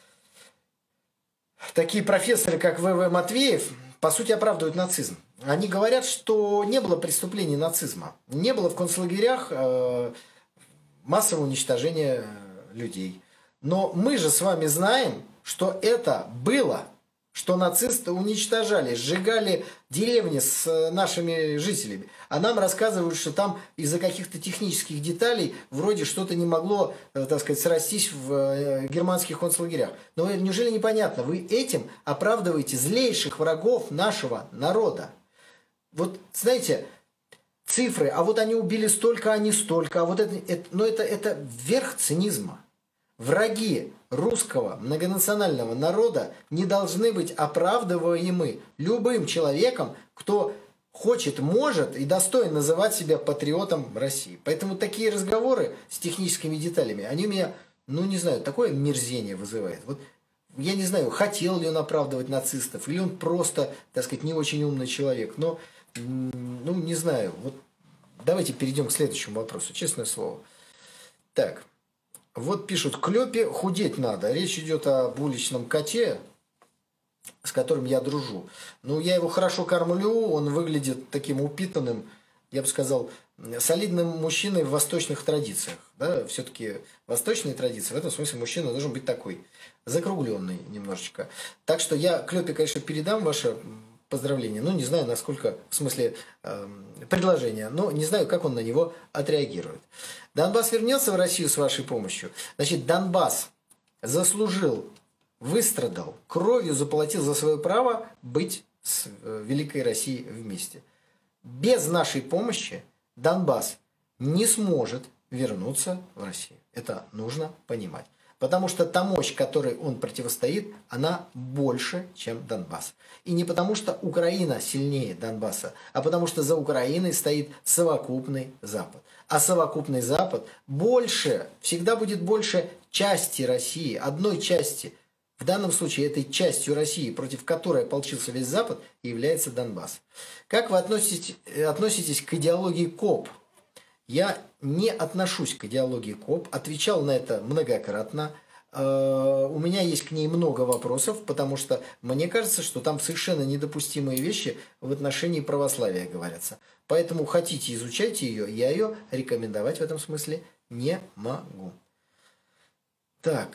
такие профессоры, как В В Матвеев, по сути, оправдывают нацизм. Они говорят, что не было преступлений нацизма. Не было в концлагерях э, массового уничтожения людей. Но мы же с вами знаем, что это было. Что нацисты уничтожали, сжигали деревни с нашими жителями. А нам рассказывают, что там из-за каких-то технических деталей вроде что-то не могло, так сказать, срастись в германских концлагерях. Но неужели непонятно? Вы этим оправдываете злейших врагов нашего народа. Вот, знаете, цифры, а вот они убили столько, а не столько. А вот это, это, но это, это верх цинизма. Враги русского многонационального народа не должны быть оправдываемы любым человеком, кто хочет, может и достоин называть себя патриотом России. Поэтому такие разговоры с техническими деталями, они у меня, ну не знаю, такое мерзение вызывает. Вот я не знаю, хотел ли он оправдывать нацистов, или он просто, так сказать, не очень умный человек. Но, ну не знаю. Вот давайте перейдем к следующему вопросу, честное слово. Так. Вот пишут, Клёпе худеть надо. Речь идет об уличном коте, с которым я дружу. Ну, я его хорошо кормлю, он выглядит таким упитанным, я бы сказал, солидным мужчиной в восточных традициях. Да? Все-таки восточные традиции, в этом смысле мужчина должен быть такой, закругленный немножечко. Так что я Клёпе, конечно, передам ваше поздравление. Ну, не знаю, насколько, в смысле, э, предложение, но не знаю, как он на него отреагирует. Донбасс вернется в Россию с вашей помощью. Значит, Донбасс заслужил, выстрадал, кровью заплатил за свое право быть с Великой Россией вместе. Без нашей помощи Донбасс не сможет вернуться в Россию. Это нужно понимать. Потому что та мощь, которой он противостоит, она больше, чем Донбасс. И не потому, что Украина сильнее Донбасса, а потому что за Украиной стоит совокупный Запад. А совокупный Запад больше, всегда будет больше части России, одной части. В данном случае этой частью России, против которой ополчился весь Запад, является Донбасс. Как вы относитесь, относитесь к идеологии КОП? Я не отношусь к идеологии КОП, отвечал на это многократно. У меня есть к ней много вопросов, потому что мне кажется, что там совершенно недопустимые вещи в отношении православия говорятся. Поэтому хотите, изучайте ее, я ее рекомендовать в этом смысле не могу. Так,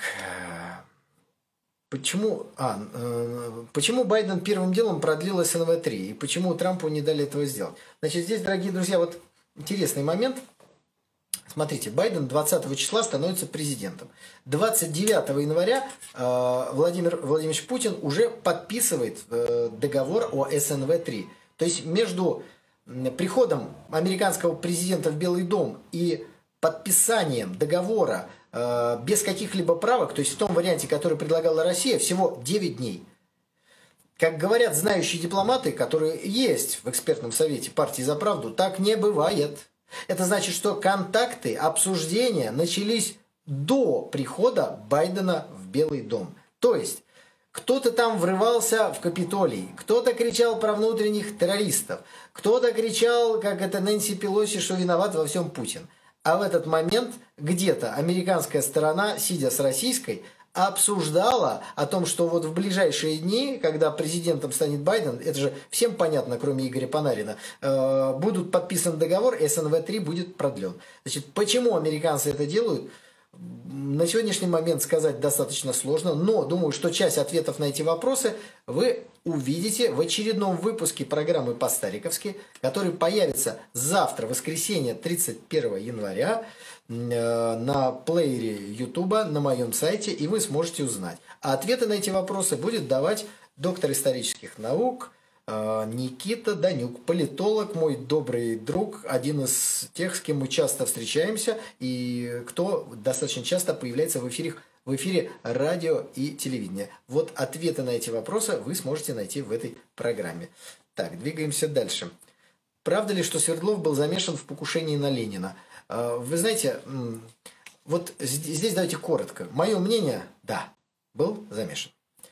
почему, а, почему Байден первым делом продлил эс эн вэ три и почему Трампу не дали этого сделать? Значит, здесь, дорогие друзья, вот интересный момент. Смотрите, Байден двадцатого числа становится президентом. двадцать девятого января э, Владимир Владимирович Путин уже подписывает э, договор о эс эн вэ три. То есть между приходом американского президента в Белый дом и подписанием договора э, без каких-либо правок, то есть в том варианте, который предлагала Россия, всего девять дней. Как говорят знающие дипломаты, которые есть в экспертном совете партии «За правду», так не бывает. Это значит, что контакты, обсуждения начались до прихода Байдена в Белый дом. То есть, кто-то там врывался в Капитолий, кто-то кричал про внутренних террористов, кто-то кричал, как это Нэнси Пелоси, что виноват во всем Путин. А в этот момент где-то американская сторона, сидя с российской, обсуждала о том, что вот в ближайшие дни, когда президентом станет Байден, это же всем понятно, кроме Игоря Панарина, э, будут подписан договор, эс эн вэ три будет продлен. Значит, почему американцы это делают, на сегодняшний момент сказать достаточно сложно, но думаю, что часть ответов на эти вопросы вы увидите в очередном выпуске программы «По-стариковски», который появится завтра, воскресенье, тридцать первого января, на плеере Ютуба, на моем сайте, и вы сможете узнать. А ответы на эти вопросы будет давать доктор исторических наук Никита Данюк, политолог, мой добрый друг, один из тех, с кем мы часто встречаемся, и кто достаточно часто появляется в эфире, в эфире радио и телевидения. Вот ответы на эти вопросы вы сможете найти в этой программе. Так, двигаемся дальше. Правда ли, что Свердлов был замешан в покушении на Ленина? Вы знаете, вот здесь давайте коротко. Мое мнение, да, был замешан.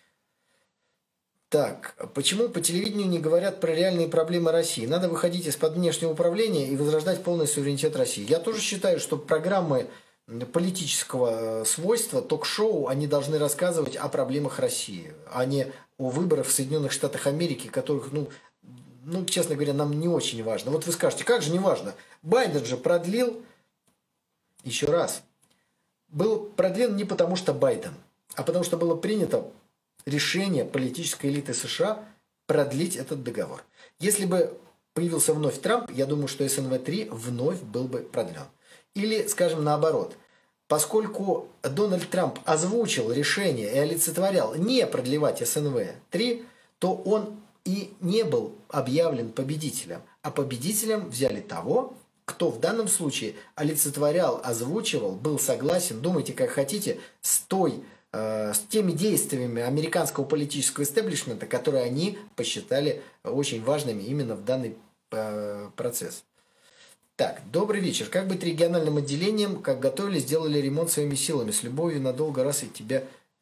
Так, почему по телевидению не говорят про реальные проблемы России? Надо выходить из-под внешнего управления и возрождать полный суверенитет России. Я тоже считаю, что программы политического свойства, ток-шоу, они должны рассказывать о проблемах России, а не о выборах в Соединенных Штатах Америки, которых, ну, ну, честно говоря, нам не очень важно. Вот вы скажете, как же не важно? Байден же продлил, еще раз, был продлен не потому что Байден, а потому что было принято решение политической элиты США продлить этот договор. Если бы появился вновь Трамп, я думаю, что эс эн вэ три вновь был бы продлен. Или, скажем, наоборот, поскольку Дональд Трамп озвучил решение и олицетворял не продлевать эс эн вэ три, то он и не был объявлен победителем. А победителем взяли того, кто в данном случае олицетворял, озвучивал, был согласен, думайте как хотите, с, той, э, с теми действиями американского политического истеблишмента, которые они посчитали очень важными именно в данный э, процесс. Так, добрый вечер. Как быть региональным отделением, как готовили, сделали ремонт своими силами, с любовью надолго раз и тебя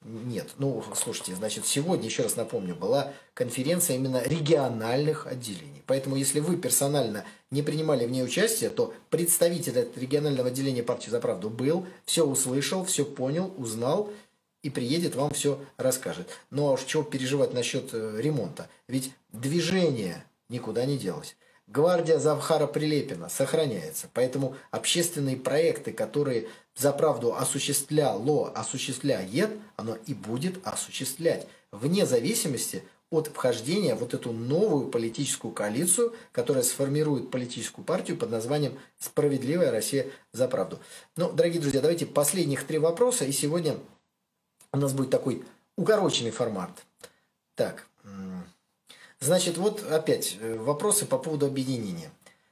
Нет, ну, слушайте, значит, сегодня, еще раз напомню, была конференция именно региональных отделений. Поэтому, если вы персонально не принимали в ней участие, то представитель от регионального отделения партии «За правду» был, все услышал, все понял, узнал и приедет, вам все расскажет. Ну, а уж чего переживать насчет ремонта? Ведь движение никуда не делось. Гвардия Завхара Прилепина сохраняется. Поэтому общественные проекты, которые «За правду» осуществляло, осуществляет, оно и будет осуществлять. Вне зависимости от вхождения в вот эту новую политическую коалицию, которая сформирует политическую партию под названием «Справедливая Россия за правду». Ну, дорогие друзья, давайте последних три вопроса. И сегодня у нас будет такой укороченный формат. Так, значит, вот опять вопросы по поводу объединения.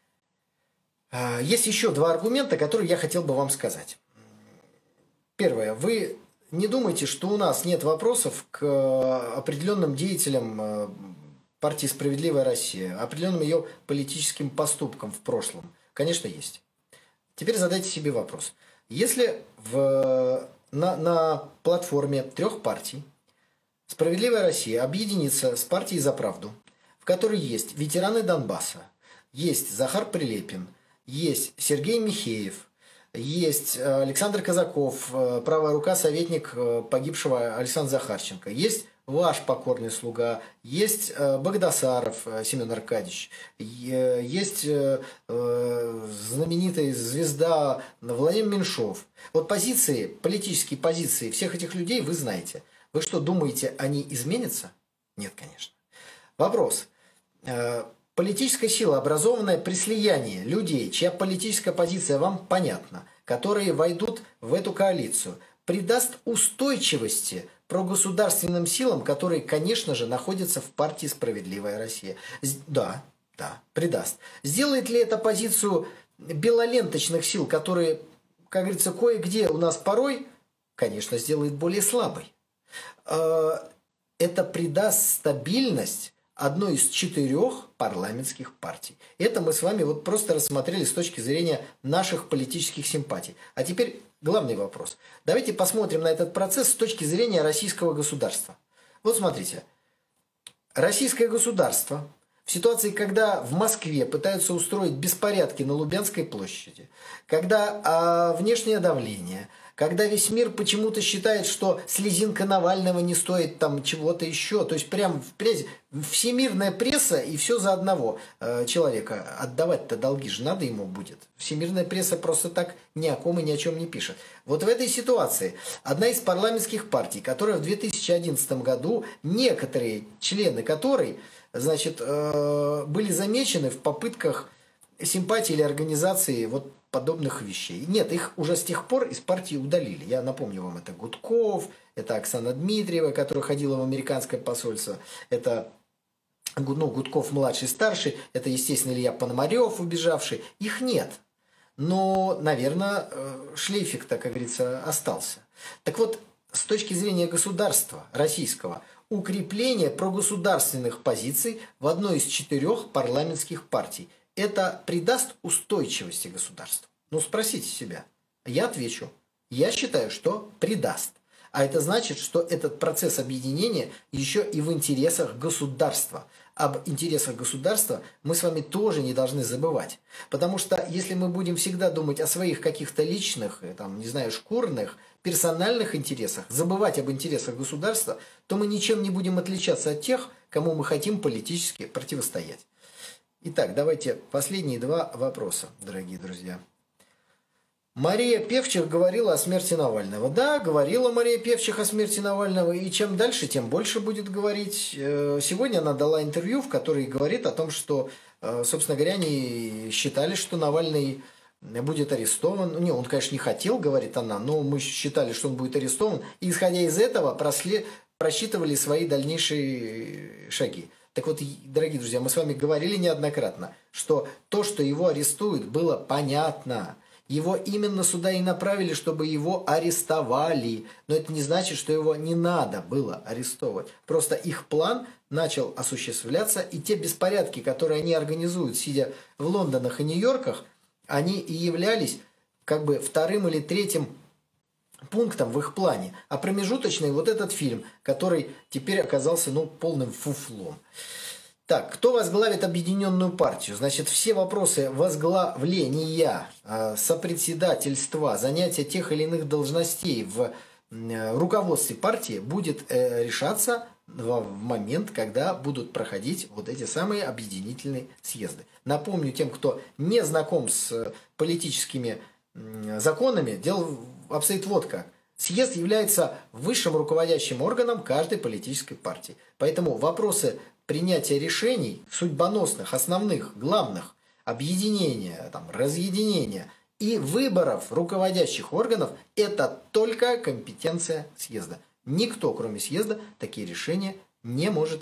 Есть еще два аргумента, которые я хотел бы вам сказать. Первое. Вы не думайте, что у нас нет вопросов к определенным деятелям партии «Справедливая Россия», определенным ее политическим поступкам в прошлом. Конечно, есть. Теперь задайте себе вопрос. Если в, на, на платформе трех партий «Справедливая Россия» объединится с партией «За правду», в которой есть ветераны Донбасса, есть Захар Прилепин, есть Сергей Михеев, есть Александр Казаков, правая рука, советник погибшего Александра Захарченко, есть ваш покорный слуга, есть Багдасаров Семен Аркадьевич, есть знаменитая звезда Владимир Меньшов. Вот позиции, политические позиции всех этих людей вы знаете. Вы что, думаете, они изменятся? Нет, конечно. Вопрос. Политическая сила, образованная при слиянии людей, чья политическая позиция вам понятна, которые войдут в эту коалицию, придаст устойчивости прогосударственным силам, которые, конечно же, находятся в партии «Справедливая Россия». Да, да, придаст. Сделает ли это позицию белоленточных сил, которые, как говорится, кое-где у нас порой, конечно, сделает более слабой? Это придаст стабильность одной из четырех парламентских партий. Это мы с вами вот просто рассмотрели с точки зрения наших политических симпатий. А теперь главный вопрос. Давайте посмотрим на этот процесс с точки зрения российского государства. Вот смотрите. Российское государство в ситуации, когда в Москве пытаются устроить беспорядки на Лубянской площади, когда а, внешнее давление, когда весь мир почему-то считает, что слезинка Навального не стоит там чего-то еще. То есть прям в прессе, всемирная пресса и все за одного э, человека. Отдавать-то долги же надо ему будет. Всемирная пресса просто так ни о ком и ни о чем не пишет. Вот в этой ситуации одна из парламентских партий, которая в две тысячи одиннадцатом году, некоторые члены которой, значит, э, были замечены в попытках симпатии или организации вот подобных вещей. Нет, их уже с тех пор из партии удалили. Я напомню вам, это Гудков, это Оксана Дмитриева, которая ходила в американское посольство, это ну, Гудков младший, старший, это, естественно, Илья Пономарев, убежавший. Их нет. Но, наверное, шлейфик-то, как говорится, остался. Так вот, с точки зрения государства российского, укрепление прогосударственных позиций в одной из четырех парламентских партий – это придаст устойчивости государству? Ну, спросите себя. Я отвечу. Я считаю, что придаст. А это значит, что этот процесс объединения еще и в интересах государства. Об интересах государства мы с вами тоже не должны забывать. Потому что если мы будем всегда думать о своих каких-то личных, там, не знаю, шкурных, персональных интересах, забывать об интересах государства, то мы ничем не будем отличаться от тех, кому мы хотим политически противостоять. Итак, давайте последние два вопроса, дорогие друзья. Мария Певчих говорила о смерти Навального. Да, говорила Мария Певчих о смерти Навального, и чем дальше, тем больше будет говорить. Сегодня она дала интервью, в которой говорит о том, что, собственно говоря, они считали, что Навальный будет арестован. Не, он, конечно, не хотел, говорит она, но мы считали, что он будет арестован, и, исходя из этого, прослед... просчитывали свои дальнейшие шаги. Так вот, дорогие друзья, мы с вами говорили неоднократно, что то, что его арестуют, было понятно. Его именно сюда и направили, чтобы его арестовали. Но это не значит, что его не надо было арестовывать. Просто их план начал осуществляться, и те беспорядки, которые они организуют, сидя в Лондонах и Нью-Йорках, они и являлись как бы вторым или третьим пунктом в их плане. А промежуточный вот этот фильм, который теперь оказался, ну, полным фуфлом. Так, кто возглавит объединенную партию? Значит, все вопросы возглавления, сопредседательства, занятия тех или иных должностей в руководстве партии будет решаться в момент, когда будут проходить вот эти самые объединительные съезды. Напомню тем, кто не знаком с политическими законами, дело обстоит вот как. Съезд является высшим руководящим органом каждой политической партии. Поэтому вопросы принятия решений, судьбоносных, основных, главных, объединения, там, разъединения и выборов руководящих органов – это только компетенция съезда. Никто, кроме съезда, такие решения не может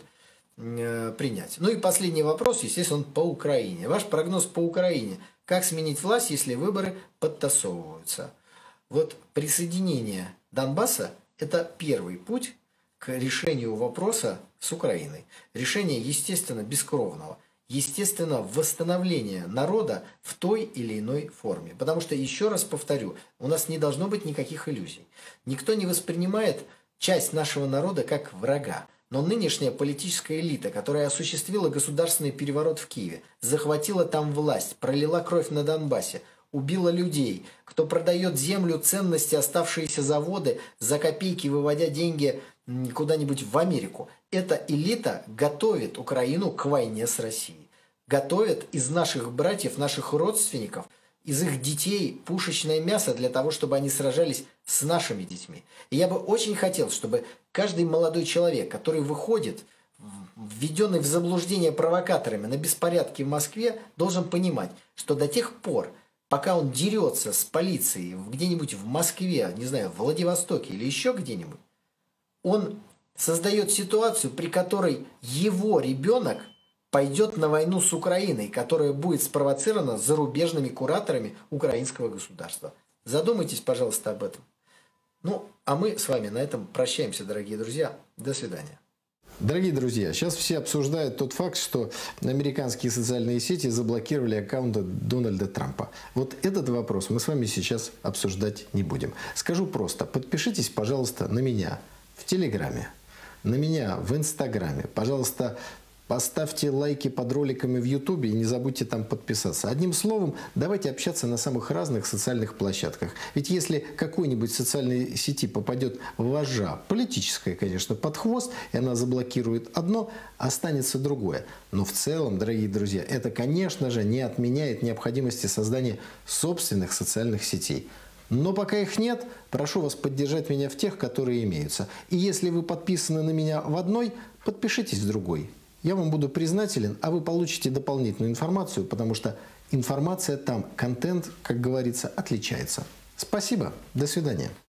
э, принять. Ну и последний вопрос, естественно, он по Украине. Ваш прогноз по Украине. Как сменить власть, если выборы подтасовываются? Вот присоединение Донбасса – это первый путь к решению вопроса с Украиной. Решение, естественно, бескровного. Естественно, восстановление народа в той или иной форме. Потому что, еще раз повторю, у нас не должно быть никаких иллюзий. Никто не воспринимает часть нашего народа как врага. Но нынешняя политическая элита, которая осуществила государственный переворот в Киеве, захватила там власть, пролила кровь на Донбассе, убила людей, кто продает землю, ценности, оставшиеся заводы, за копейки выводя деньги куда-нибудь в Америку. Эта элита готовит Украину к войне с Россией. Готовит из наших братьев, наших родственников, из их детей пушечное мясо для того, чтобы они сражались с нашими детьми. И я бы очень хотел, чтобы каждый молодой человек, который выходит, введенный в заблуждение провокаторами на беспорядки в Москве, должен понимать, что до тех пор, пока он дерется с полицией где-нибудь в Москве, не знаю, в Владивостоке или еще где-нибудь, он создает ситуацию, при которой его ребенок пойдет на войну с Украиной, которая будет спровоцирована зарубежными кураторами украинского государства. Задумайтесь, пожалуйста, об этом. Ну, а мы с вами на этом прощаемся, дорогие друзья. До свидания. Дорогие друзья, сейчас все обсуждают тот факт, что американские социальные сети заблокировали аккаунты Дональда Трампа. Вот этот вопрос мы с вами сейчас обсуждать не будем. Скажу просто, подпишитесь, пожалуйста, на меня в Телеграме, на меня в Инстаграме. Пожалуйста, поставьте лайки под роликами в Ютубе и не забудьте там подписаться. Одним словом, давайте общаться на самых разных социальных площадках. Ведь если какой-нибудь социальной сети попадет вожжа, политическая, конечно, под хвост, и она заблокирует одно, останется другое. Но в целом, дорогие друзья, это, конечно же, не отменяет необходимости создания собственных социальных сетей. Но пока их нет, прошу вас поддержать меня в тех, которые имеются. И если вы подписаны на меня в одной, подпишитесь в другой. Я вам буду признателен, а вы получите дополнительную информацию, потому что информация там, контент, как говорится, отличается. Спасибо, до свидания.